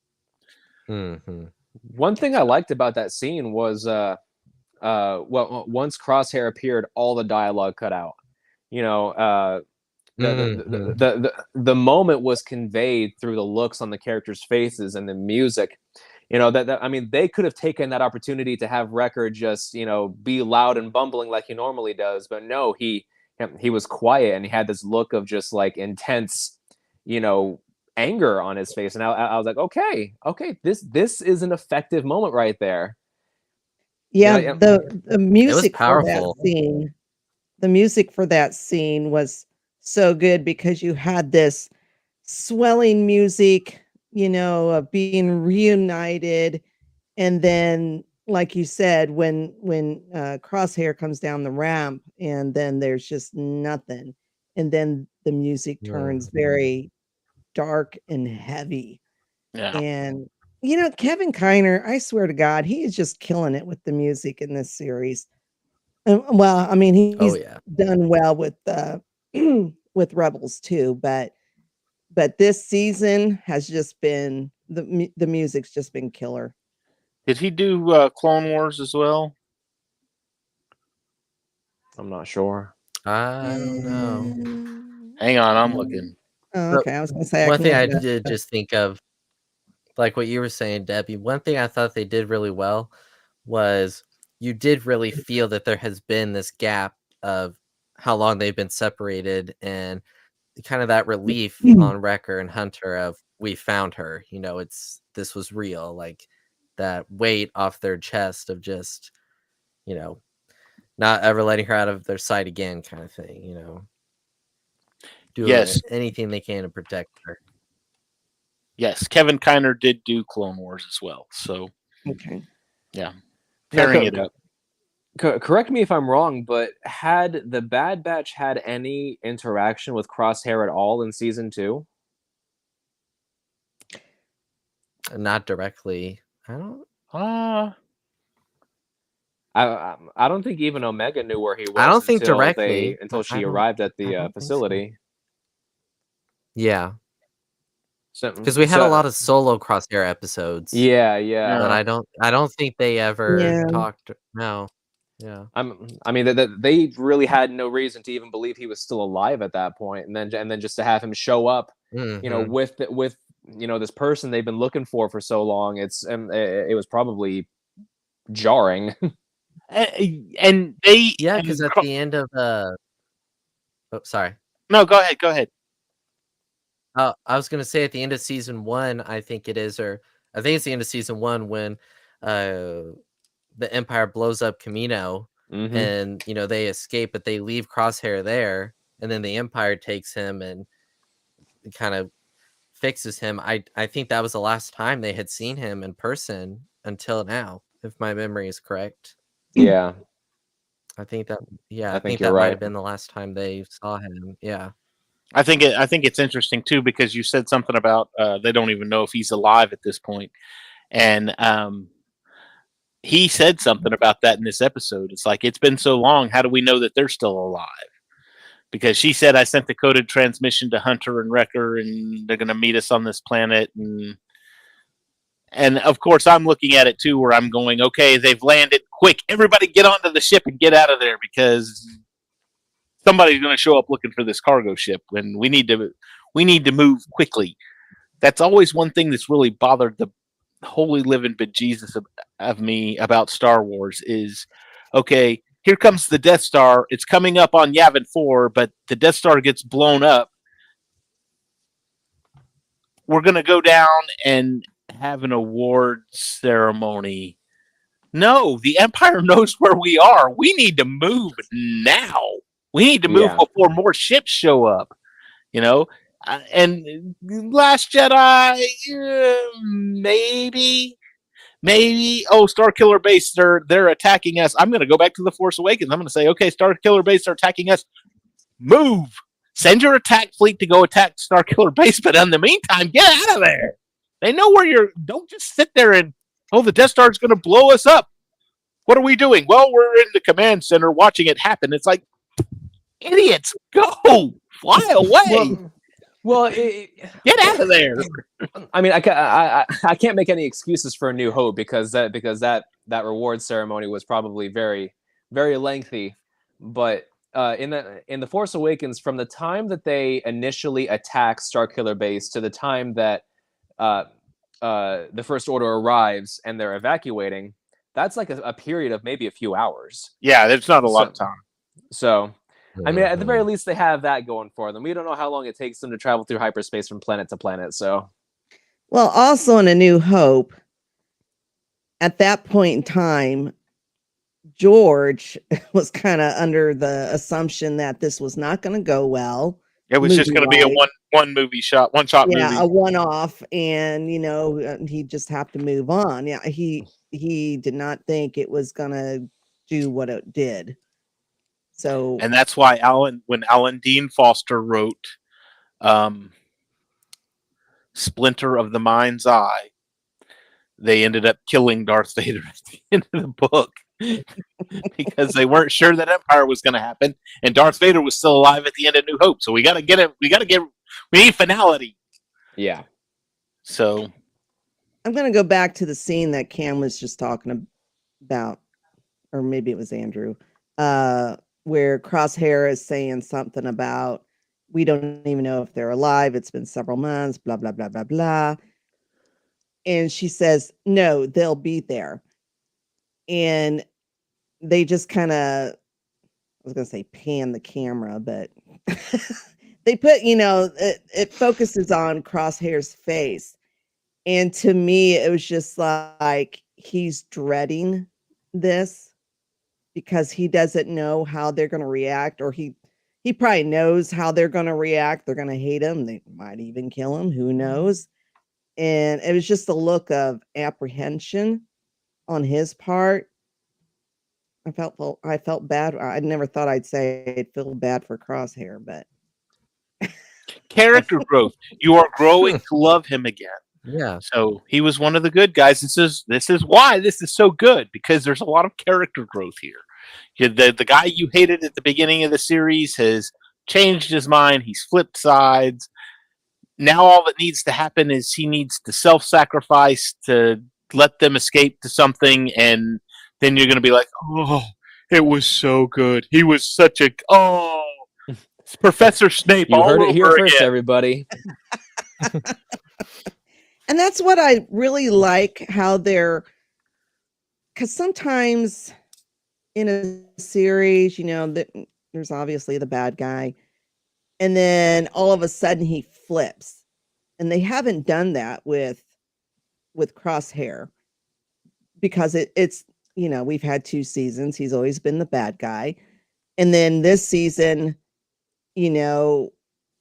Mhm.
One thing I liked about that scene was, uh, uh, well, once Crosshair appeared, all the dialogue cut out. You know, uh, the, the, the,
Mhm.
the, the the moment was conveyed through the looks on the characters' faces and the music. You know, that, that I mean, they could have taken that opportunity to have Wrecker just, you know, be loud and bumbling like he normally does, but no, he he was quiet and he had this look of just like intense, you know, anger on his face, and I, I was like, okay, okay, this this is an effective moment right there.
Yeah,
yeah.
the the music for that
powerful.
scene, the music for that scene was so good because you had this swelling music, you know, of being reunited, and then, like you said, when when uh, Crosshair comes down the ramp, and then there's just nothing, and then the music turns
Mhm.
very dark and heavy,
Yeah,
and You know, Kevin Kiner, I swear to God, he is just killing it with the music in this series. Um, well, I mean, he's
Oh yeah.
done well with uh, with Rebels too, but but this season has just been the mu- the music's just been killer.
Did he do uh, Clone Wars as well?
I'm not sure.
I don't know.
Hang on, I'm looking.
Oh,
But
okay, I was gonna say I
One
can
thing I
look it up,
did
but-
just think of, like what you were saying, Debbie, one thing I thought they did really well was you did really feel that there has been this gap of how long they've been separated and kind of that relief on Wrecker and Hunter of we found her. You know, it's this was real, like that weight off their chest of just, you know, not ever letting her out of their sight again, kind of thing, you know. Doing
Yes.
anything they can to protect her.
Yes, Kevin Kiner did do Clone Wars as well. So
Okay.
yeah,
Now,
pairing
co-
it up.
co- correct me if I'm wrong, but had the Bad Batch had any interaction with Crosshair at all in season two?
Not directly. I don't
Uh,
I, I I don't think even Omega knew where he was.
I don't think
until
directly.
they, until
I
she
don't-
arrived at
I
the uh,
don't think so.
facility.
Yeah.
So,
Because we had
so-
a lot of solo Crosshair episodes.
Yeah, yeah.
But I don't I don't think they ever
Yeah.
talked. No. Yeah.
I'm. I mean, that that they really had no reason to even believe he was still alive at that point, and then and then just to have him show up, you know,
Mhm.
with the- with you know this person they've been looking for for so long, it's um, it, it was probably jarring.
and, and they
Yeah,
and
because at
Cro-
the end of uh oh sorry.
no, go ahead, go ahead.
Uh, I was gonna say at the end of season one, I think it is, or I think it's the end of season one when uh the Empire blows up Camino
Mhm.
and you know they escape, but they leave Crosshair there, and then the Empire takes him and kind of fixes him. I I think that was the last time they had seen him in person until now, if my memory is correct.
Yeah,
I think that yeah,
I
I,
think
think,
you're
that might
right.
have been the last time they saw him. Yeah.
I think it, I think it's interesting too because you said something about uh, they don't even know if he's alive at this point, and um, he said something about that in this episode. It's like it's been so long. How do we know that they're still alive? Because she said I sent the coded transmission to Hunter and Wrecker, and they're going to meet us on this planet, and and of course I'm looking at it too, where I'm going, okay, they've landed. Quick, everybody, get onto the ship and get out of there because somebody's going to show up looking for this cargo ship, and we need to we need to move quickly. That's always one thing that's really bothered the holy living bejesus of, of me about Star Wars is, okay, here comes the Death Star. It's coming up on Yavin four, but the Death Star gets blown up. We're going to go down and have an award ceremony. No, the Empire knows where we are. We need to move now. We need to move
Yeah.
before more ships show up. You know, uh, and Last Jedi, uh, maybe, maybe. Oh, Star Killer Base, they're they're attacking us. I'm going to go back to the Force Awakens. I'm going to say, okay, Star Killer Base are attacking us. Move. Send your attack fleet to go attack Star Killer Base, but in the meantime, get out of there. They know where you're. Don't just sit there and oh, the Death Star is going to blow us up. What are we doing? Well, we're in the command center watching it happen. It's like, idiots, go fly away.
well, well it,
Get out of there.
I mean, I, ca- I, I, I can't make any excuses for A New Hope because that because that that reward ceremony was probably very very lengthy. But uh, in the in the Force Awakens, from the time that they initially attack Starkiller Base to the time that uh, uh, the First Order arrives and they're evacuating, that's like a, a period of maybe a few hours.
Yeah, there's not a lot of
So-
time.
So. I mean, at the
Mhm.
very least, they have that going for them. We don't know how long it takes them to travel through hyperspace from planet to planet. So,
Well, also in A New Hope, at that point in time, George was kind of under the assumption that this was not going to go well.
It was just going to be a
movie-wise.
one one movie shot, one shot
Yeah, a
movie.
one-off, and you know uh, he just have to move on. Yeah, he he did not think it was going to do what it did. So
And that's why Alan, when Alan Dean Foster wrote um, Splinter of the Mind's Eye, they ended up killing Darth Vader at the end of the book because they weren't sure that Empire was going to happen, and Darth Vader was still alive at the end of New Hope. So we got to get it. We got to get. We need finality.
Yeah.
So
I'm going to go back to the scene that Cam was just talking about, or maybe it was Andrew, uh, where Crosshair is saying something about, we don't even know if they're alive. It's been several months, blah, blah, blah, blah, blah. And she says, no, they'll be there. And they just kind of, I was going to say pan the camera, but they put, you know, it, it focuses on Crosshair's face. And to me, it was just like he's dreading this because he doesn't know how they're going to react, or he he probably knows how they're going to react. They're going to hate him. They might even kill him. Who knows? And it was just a look of apprehension on his part. I felt I felt bad. I never thought I'd say I'd feel bad for Crosshair, but
character growth. You are growing to love him again.
Yeah.
So he was one of the good guys. This is this is why this is so good, because there's a lot of character growth here. The the guy you hated at the beginning of the series has changed his mind. He's flipped sides. Now all that needs to happen is he needs to self-sacrifice to let them escape to something, and then you're going to be like, oh, it was so good. He was such a oh, it's Professor Snape.
You
all
heard it here
over
first,
again.
everybody.
and that's what I really like, how they're, because sometimes in a series, you know, that there's obviously the bad guy, and then all of a sudden he flips, and they haven't done that with with Crosshair, because it, it's, you know, we've had two seasons. He's always been the bad guy. And then this season, you know,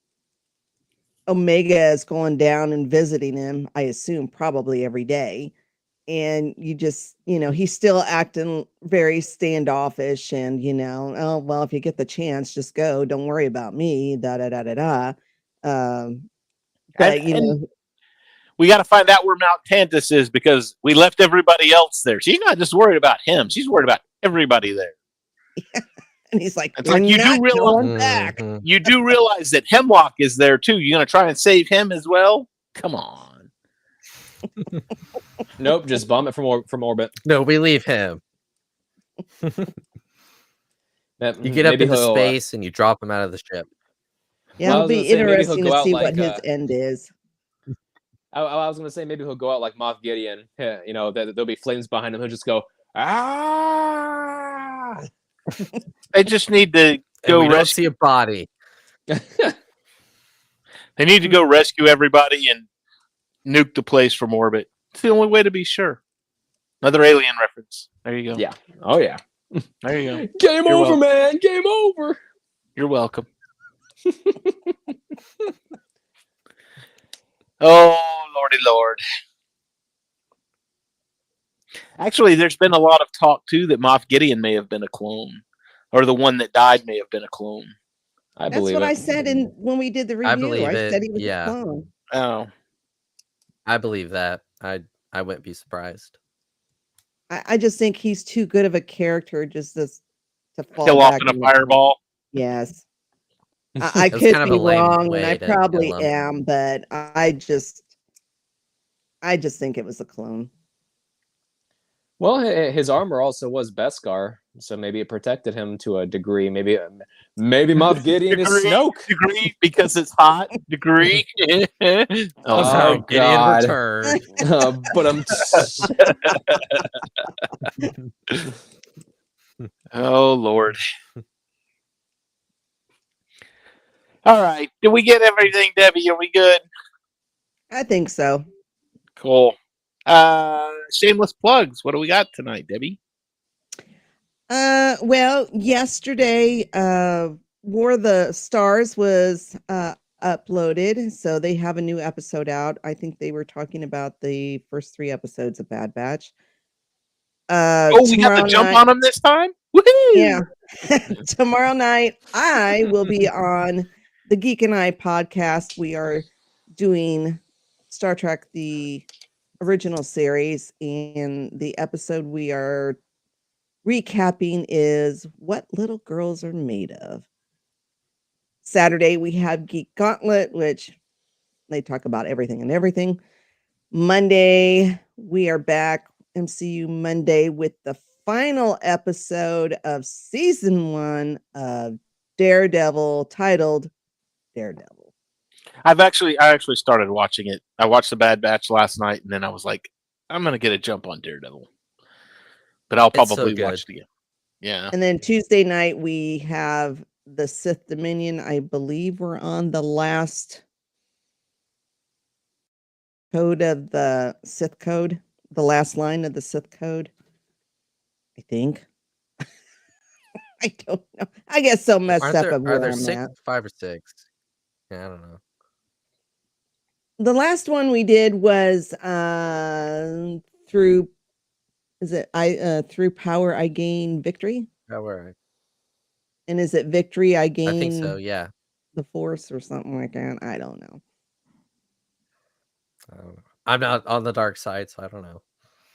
Omega is going down and visiting him, I assume probably every day. And you just, you know, he's still acting very standoffish and, you know, oh, well, if you get the chance, just go. Don't worry about me, da, da, da, da, da. Um, but,
And-
you
and-
know,
We got to find out where Mount Tantus is, because we left everybody else there. She's not just worried about him; she's worried about everybody there.
and he's like,
It's like,
"We're
you do
not
realize-
going back."
Mhm.
You do realize that Hemlock is there too. You're going to try and save him as well? Come on.
Nope, just bomb it from or- from orbit.
No, we leave him.
That-
You get up
maybe
into
he'll, uh,
space and you drop him out of the ship.
Yeah,
Well, I
it'll
was
be
gonna say, maybe he'll
interesting
go
to
out
see what
like,
his
uh,
end is.
I, I was gonna say maybe he'll go out like Moff Gideon. Yeah, you know, that there'll be flames behind him. He'll just go ah.
They just need to
And
go
we don't
rescue.
see a body.
They need to go rescue everybody and nuke the place from orbit. It's the only way to be sure. Another alien reference. There you go.
Yeah. Oh yeah.
There you go.
Game
You're
over,
welcome.
man. Game over.
You're welcome. Oh, lordy lord. Actually, there's been a lot of talk, too, that Moff Gideon may have been a clone. Or the one that died may have been a clone.
I
That's
believe
what
it.
I said in when we did the review.
I
I,
believe it,
said he was
yeah.
a clone.
Oh.
I believe that. I I wouldn't be surprised.
I, I just think he's too good of a character just to, to fall
Kill off
back
in a
into-
fireball.
Yes. I, I
That's
could
kind of
be
a lame
wrong, and
way
I
to kill
probably
him.
am, but I just, I just think it was a clone.
Well, hi- his armor also was Beskar, so maybe it protected him to a degree. Maybe, maybe Moff Gideon is
Degree.
Snoke.
Degree because it's hot. Degree. oh,
Oh,
so Gideon
God.
returned.
Uh, but I'm.
oh, Lord. All right. Did we get everything, Debbie? Are we good?
I think so.
Cool. Uh, shameless plugs. What do we got tonight, Debbie?
Uh, well, yesterday, uh, War of the Stars was uh uploaded, so they have a new episode out. I think they were talking about the first three episodes of Bad Batch. Uh,
Oh, we got
tomorrow
the jump
night-
on them this time? Woohoo!
Yeah. Tomorrow night, I will be on the Geek and I podcast. We are doing Star Trek, the original series, and the episode we are recapping is What Little Girls Are Made Of. Saturday, we have Geek Gauntlet, which they talk about everything and everything. Monday, we are back, M C U Monday, with the final episode of season one of Daredevil, titled Daredevil.
I've actually, I actually started watching it. I watched the Bad Batch last night, and then I was like, I'm gonna get a jump on Daredevil, but I'll
It's so
probably
good.
watch it again. Yeah.
And then Tuesday night, we have the Sith Dominion. I believe we're on the last code of the Sith code, the last line of the Sith code. I think. I don't know. I get so messed
Aren't
up
there,
of
are
where
there
I'm
six,
at.
five or six? Yeah, I don't know.
The last one we did was uh, through. Is it I uh, through power I gain victory?
Oh, all right.
And is it victory I gain?
I think so. Yeah.
The force or something like that. I don't know.
I don't know. I'm not on the dark side, so I don't know.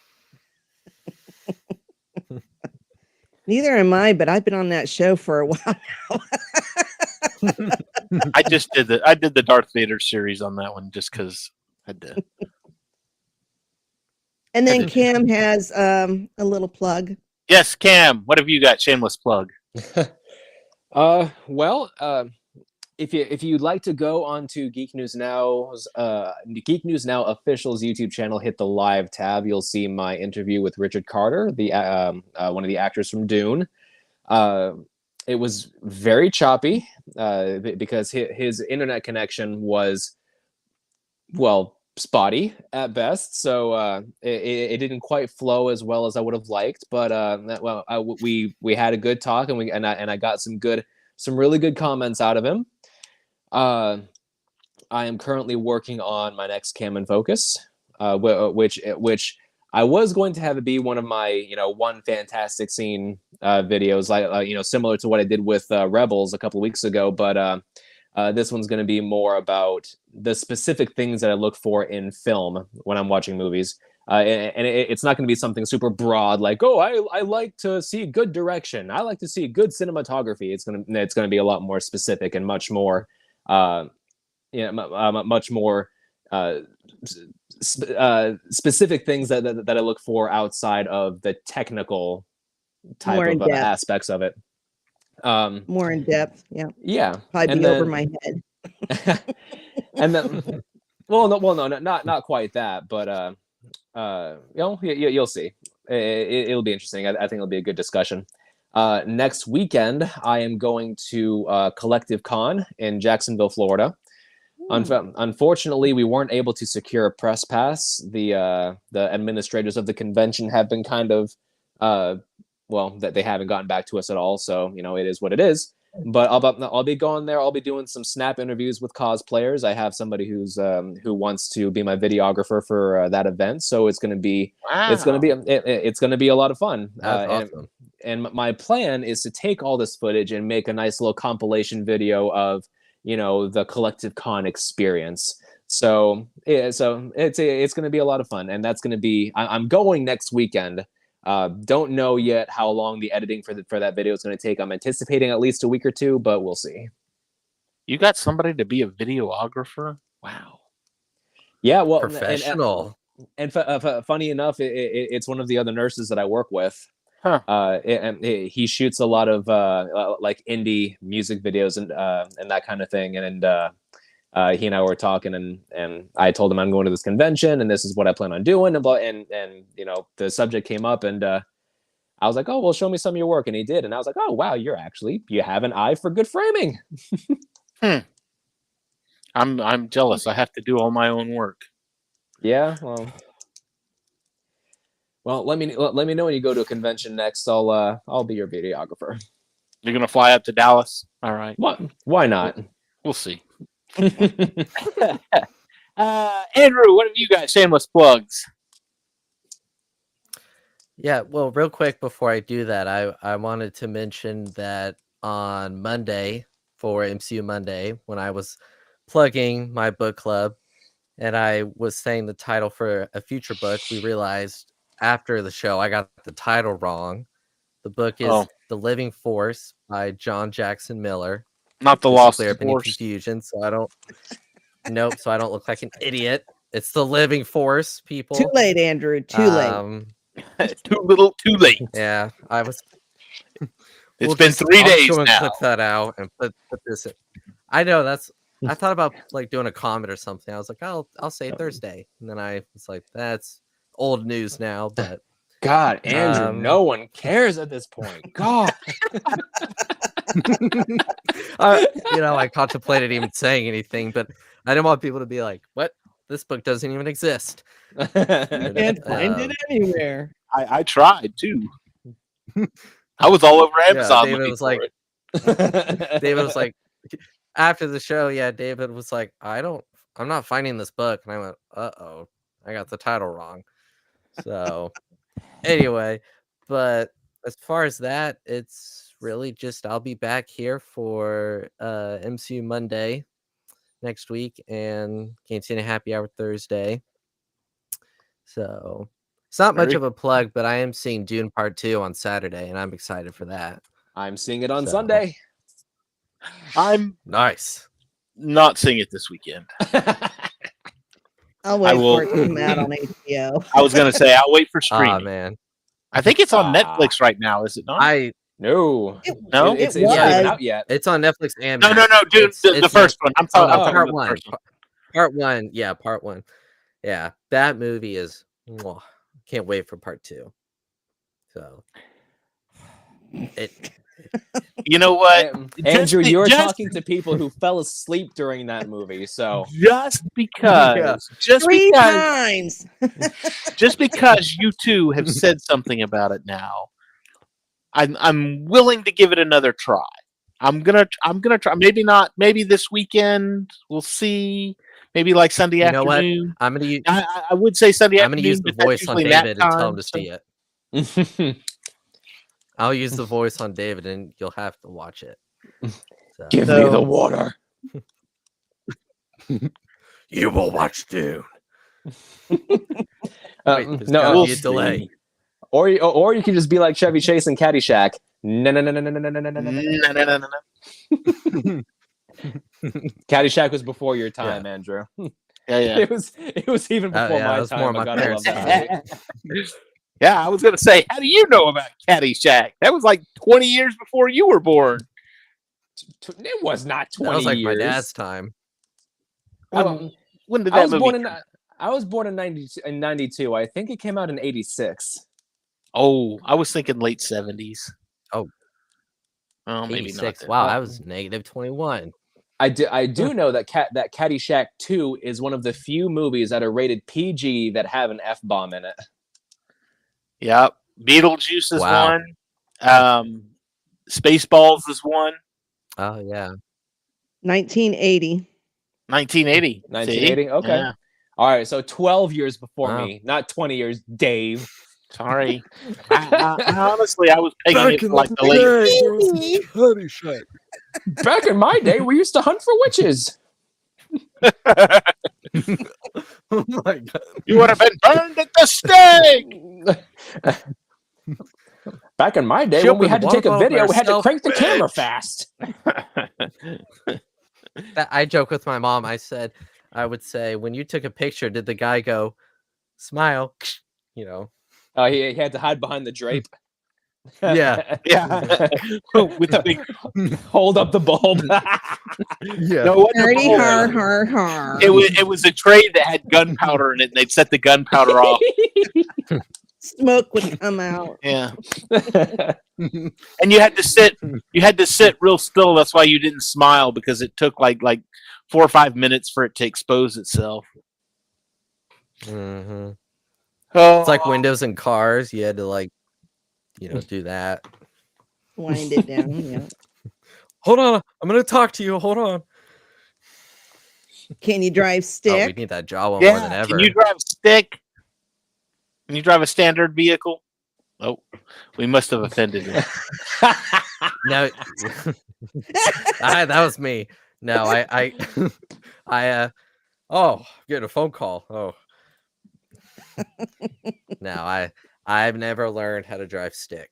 Neither am I, but I've been on that show for a while now.
I just did the I did the Darth Vader series on that one just because I had to.
And then Cam has um, a little plug.
Yes, Cam, what have you got? Shameless plug.
Uh, well, uh, if you if you'd like to go onto Geek News Now's uh, Geek News Now official's YouTube channel, hit the live tab. You'll see my interview with Richard Carter, the um, uh, one of the actors from Dune. Uh, it was very choppy uh, because his, his internet connection was, well, spotty at best, so uh, it, it didn't quite flow as well as I would have liked. But uh, that, well, I, we we had a good talk, and we and I and I got some good, some really good comments out of him. Uh, I am currently working on my next Cam and Focus, uh, which which I was going to have it be one of my you know one fantastic scene uh, videos, like uh, you know similar to what I did with uh, Rebels a couple of weeks ago, but. Uh, Uh, this one's going to be more about the specific things that I look for in film when I'm watching movies. Uh, and and it, it's not going to be something super broad like, oh, I, I like to see good direction. I like to see good cinematography. It's going to it's going to be a lot more specific and much more, uh, you know, m- much more uh, sp- uh, specific things that, that that I look for outside of the technical type
More
of
in
uh,
depth.
aspects of it. Um,
More in depth. Yeah.
yeah,
Probably
and
be over
then-
my head.
and then, well, no, well, no, no, not not quite that, but uh, uh, you know, you, you, you'll see. It, it, will be interesting. I, I think it'll be a good discussion. Uh, next weekend, I am going to uh, Collective Con in Jacksonville, Florida. Unf- unfortunately, we weren't able to secure a press pass. The uh, the administrators of the convention have been kind of, uh, well, that they haven't gotten back to us at all. So you know, it is what it is. But I'll, I'll be going there. I'll be doing some snap interviews with cosplayers. I have somebody who's um, who wants to be my videographer for uh, that event. So it's going to be
Wow.
it's going to be it, it's going to be a lot of fun.
That's
Uh, and,
awesome.
and my plan is to take all this footage and make a nice little compilation video of you know the Collective Con experience. So yeah, so it's it's going to be a lot of fun, and that's going to be I, I'm going next weekend. Uh, don't know yet how long the editing for the, for that video is going to take. I'm anticipating at least a week or two, but we'll see.
You got somebody to be a videographer? Wow.
Yeah, well, and-
Professional.
And, and f- f- funny enough, it, it, it's one of the other nurses that I work with.
Huh.
Uh, and it, he shoots a lot of uh, like indie music videos and uh, and that kind of thing. And, and uh, uh, he and I were talking, and and I told him I'm going to this convention, and this is what I plan on doing. And blah- and and you know the subject came up, and uh, I was like, oh well, show me some of your work, and he did, and I was like, oh wow, you're actually you have an eye for good framing.
I'm I'm jealous. I have to do all my own work.
Yeah, well, well, let me let, let me know when you go to a convention next. I'll uh I'll be your videographer.
You're gonna fly up to Dallas? All right.
What? Why not?
We'll see. uh, Andrew, what have you got? Shameless plugs.
Yeah, well, real quick before I do that, I, I wanted to mention that on Monday for M C U Monday, when I was plugging my book club, and I was saying the title for a future book. We realized after the show I got the title wrong. The book is
Oh.
The Living Force by John Jackson Miller.
Not the
Just to
Lost
clear up any
Force.
confusion, so I don't. Nope, so I don't look like an idiot. It's The Living Force, people.
Too late, Andrew. Too late.
Um,
Too little, too late.
yeah, I was.
It's
We'll
been
just-
three
I'll
days
go and
now.
clip that out and put, put this in. I know that's. I thought about like doing a comment or something. I was like, I'll I'll say Thursday, and then I was like, that's old news now. But
God, Andrew,
Um,
no one cares at this point. God.
I, you know, I contemplated even saying anything, but I didn't want people to be like, "What? This book doesn't even exist."
Can't find
Um,
it anywhere.
I, I tried too. I was all over Amazon.
David
looking
was
for
like-
it.
David was like, after the show, yeah, David was like, I don't, I'm not finding this book. And I went, uh oh, I got the title wrong. So, anyway, but as far as that, it's really just I'll be back here for uh, M C U Monday next week and Cantina Happy Hour Thursday. So, it's not much
Very-
of a plug, but I am seeing Dune Part two on Saturday, and I'm excited for that.
I'm seeing it on
So-
Sunday.
I'm
Nice.
not seeing it this weekend.
I'll wait
will-
for it to come out on H B O.
I was gonna say I'll wait for
Oh
streaming.
man,
I think it's on
Ah.
Netflix right now, is it not?
I
No.
It,
No?
It- it's,
it
it's
was.
not even out yet.
it's on Netflix and
no, no,
Max.
no, dude.
It's-
The, the
it's
first one. I'm
Oh,
talking. I'm
no,
talking
part
about the
one.
first one.
Part one, yeah, part one. Yeah, that movie is. mwah, can't wait for part two. So, it.
You know what?
Um,
Just
Andrew,
be-
you were
just-
talking to people who fell asleep during that movie, so
Just because,
Yeah.
just
Three
because,
times.
just because you two have said something about it now, I'm I'm willing to give it another try. I'm gonna I'm gonna try. Maybe not. Maybe this weekend. We'll see. Maybe like Sunday
You know what?
afternoon.
I'm gonna use.
I, I- I would say Sunday
I'm gonna
afternoon.
use the
but that's
voice on
usually nap
David and tell
time,
him to
so-
see it. I'll use the voice on David, and you'll have to watch it. So,
give
So-
me the water.
you will watch Dune.
Uh,
Wait, there's
no,
gotta
we'll
be a
see.
delay.
or you, or you can just be like Chevy Chase and Caddyshack. No, no, no, no, no, no, no, no, no, no, no.
No, no, no, no, no.
Caddyshack was before your time, Andrew.
Yeah, yeah.
It was it was even
Oh,
before
yeah, that
my
was
time.
more
but
my
God, I love
parents'
that
time.
movie.
Yeah, I was gonna say, how do you know about Caddyshack? That was like twenty years before you were born.
T- It was not twenty
That was like
years.
my dad's time.
Um,
When did
I
that
was
movie?
born in
come-
I was born in ninety in ninety-two. I think it came out in eighty-six.
Oh, I was thinking late seventies.
Oh.
oh, maybe not.
eighty-six.
then.
Wow, I was negative twenty-one.
I do I do know that cat that Caddyshack two is one of the few movies that are rated P G that have an F bomb in it.
Yep. Beetlejuice is
Wow.
one. Um, Spaceballs is one.
Oh yeah.
nineteen eighty.
nineteen eighty. See?
nineteen eighty? Okay.
Yeah.
All right, so twelve years before
Wow.
me, not twenty years, Dave.
Sorry. I, I, I honestly, I was pegging it for like the late.
Back in my day, we used to hunt for witches.
Oh my god.
You would have been burned at the stake.
Back in my day,
She
when we
opened
had to
one
take a
bottle by
video, we had to
herself.
crank the camera fast.
That, I joke with my mom. I said, I would say, when you took a picture, did the guy go, smile? You know.
Uh, he, he had to hide behind the drape.
Yeah.
Yeah. With the big.
Hold up the bulb.
Yeah.
No, it wasn't a
Dirty
bulb.
har har har.
It was it was a tray that had gunpowder in it, and they'd set the gunpowder off.
Smoke would come out.
Yeah. And you had to sit you had to sit real still. That's why you didn't smile, because it took like like four or five minutes for it to expose itself.
hmm
Oh,
It's like windows in cars. You had to like, you know, do that.
Wind it down. Yeah.
Hold on, I'm gonna talk to you. Hold on.
Can you drive
Oh, we
stick?
need that Jawa more than
yeah.
ever.
Can you drive stick? Can you drive a standard vehicle? Oh, we must have offended him.
No, I, that was me. No, I, I, I, uh, Oh, getting a phone call. Oh. No, I I've never learned how to drive stick.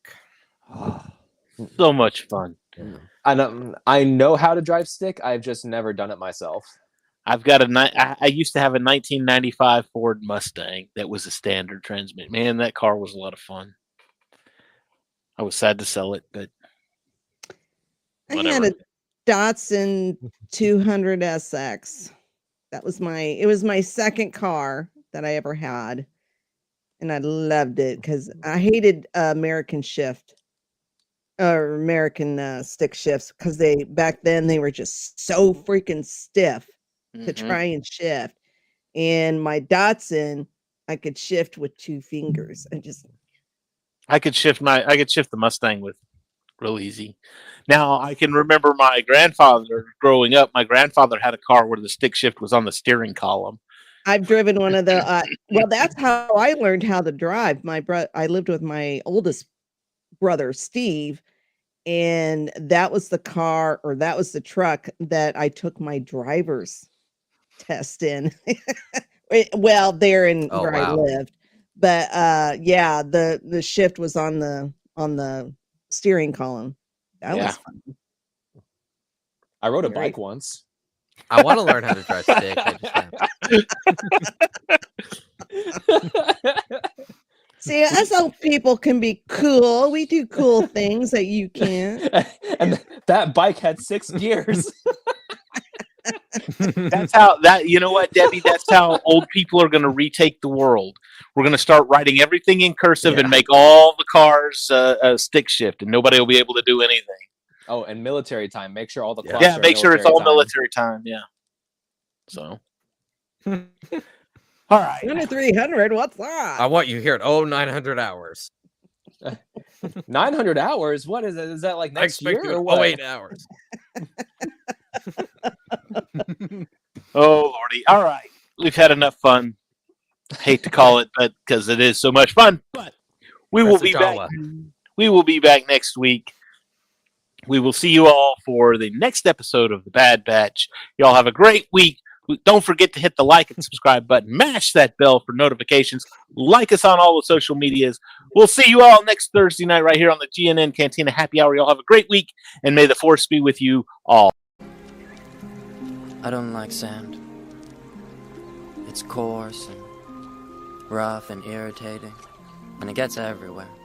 So much fun.
I know I know how to drive stick. I've just never done it myself.
I've got a ni- I, I used to have a nineteen ninety-five Ford Mustang that was a standard transmission. Man, that car was a lot of fun. I was sad to sell it, but
I had
whatever.
a Datsun two hundred S X. That was my it was my second car that I ever had. And I loved it because I hated uh, American shift or American uh, stick shifts because they back then they were just so freaking stiff to
Mhm.
try and shift. And my Datsun, I could shift with two fingers. I just
I could shift my I could shift the Mustang with real easy. Now I can remember my grandfather growing up. My grandfather had a car where the stick shift was on the steering column.
I've driven one of the uh, well, that's how I learned how to drive. My bro I lived with my oldest brother, Steve, and that was the car or that was the truck that I took my driver's test in. It- well, there in
Oh,
where I
wow.
lived. But uh yeah, the the shift was on the on the steering column. That
Yeah.
was fun.
I rode a
Very
bike once.
I want to learn how to drive stick. I just haven't.
See, us old people can be cool. We do cool things that you can't.
And that bike had six gears.
That's how that you know what, Debbie, that's how old people are gonna retake the world. We're gonna start writing everything in cursive
Yeah.
and make all the cars uh, uh, stick shift, and nobody will be able to do anything.
Oh, and military time. Make sure all the
Yeah.
clocks
Yeah,
are
make sure it's all
time.
military time. Yeah. So. All right.
twenty-three hundred, what's
I
that?
want you here at oh nine hundred hours.
nine hundred hours? What is it? Is that like
I
next
expect
year
you
or
at
what?
oh eight hours.
Oh lordy! All right, we've had enough fun. Hate to call it, but because it is so much fun. But we will
Press the
be back.
Jawa.
We will be back next week. We will see you all for the next episode of the Bad Batch. Y'all have a great week. Don't forget to hit the like and subscribe button. Mash that bell for notifications. Like us on all the social medias. We'll see you all next Thursday night right here on the G N N Cantina Happy Hour. Y'all have a great week, and may the Force be with you all.
I don't like sand. It's coarse and rough and irritating, and it gets everywhere.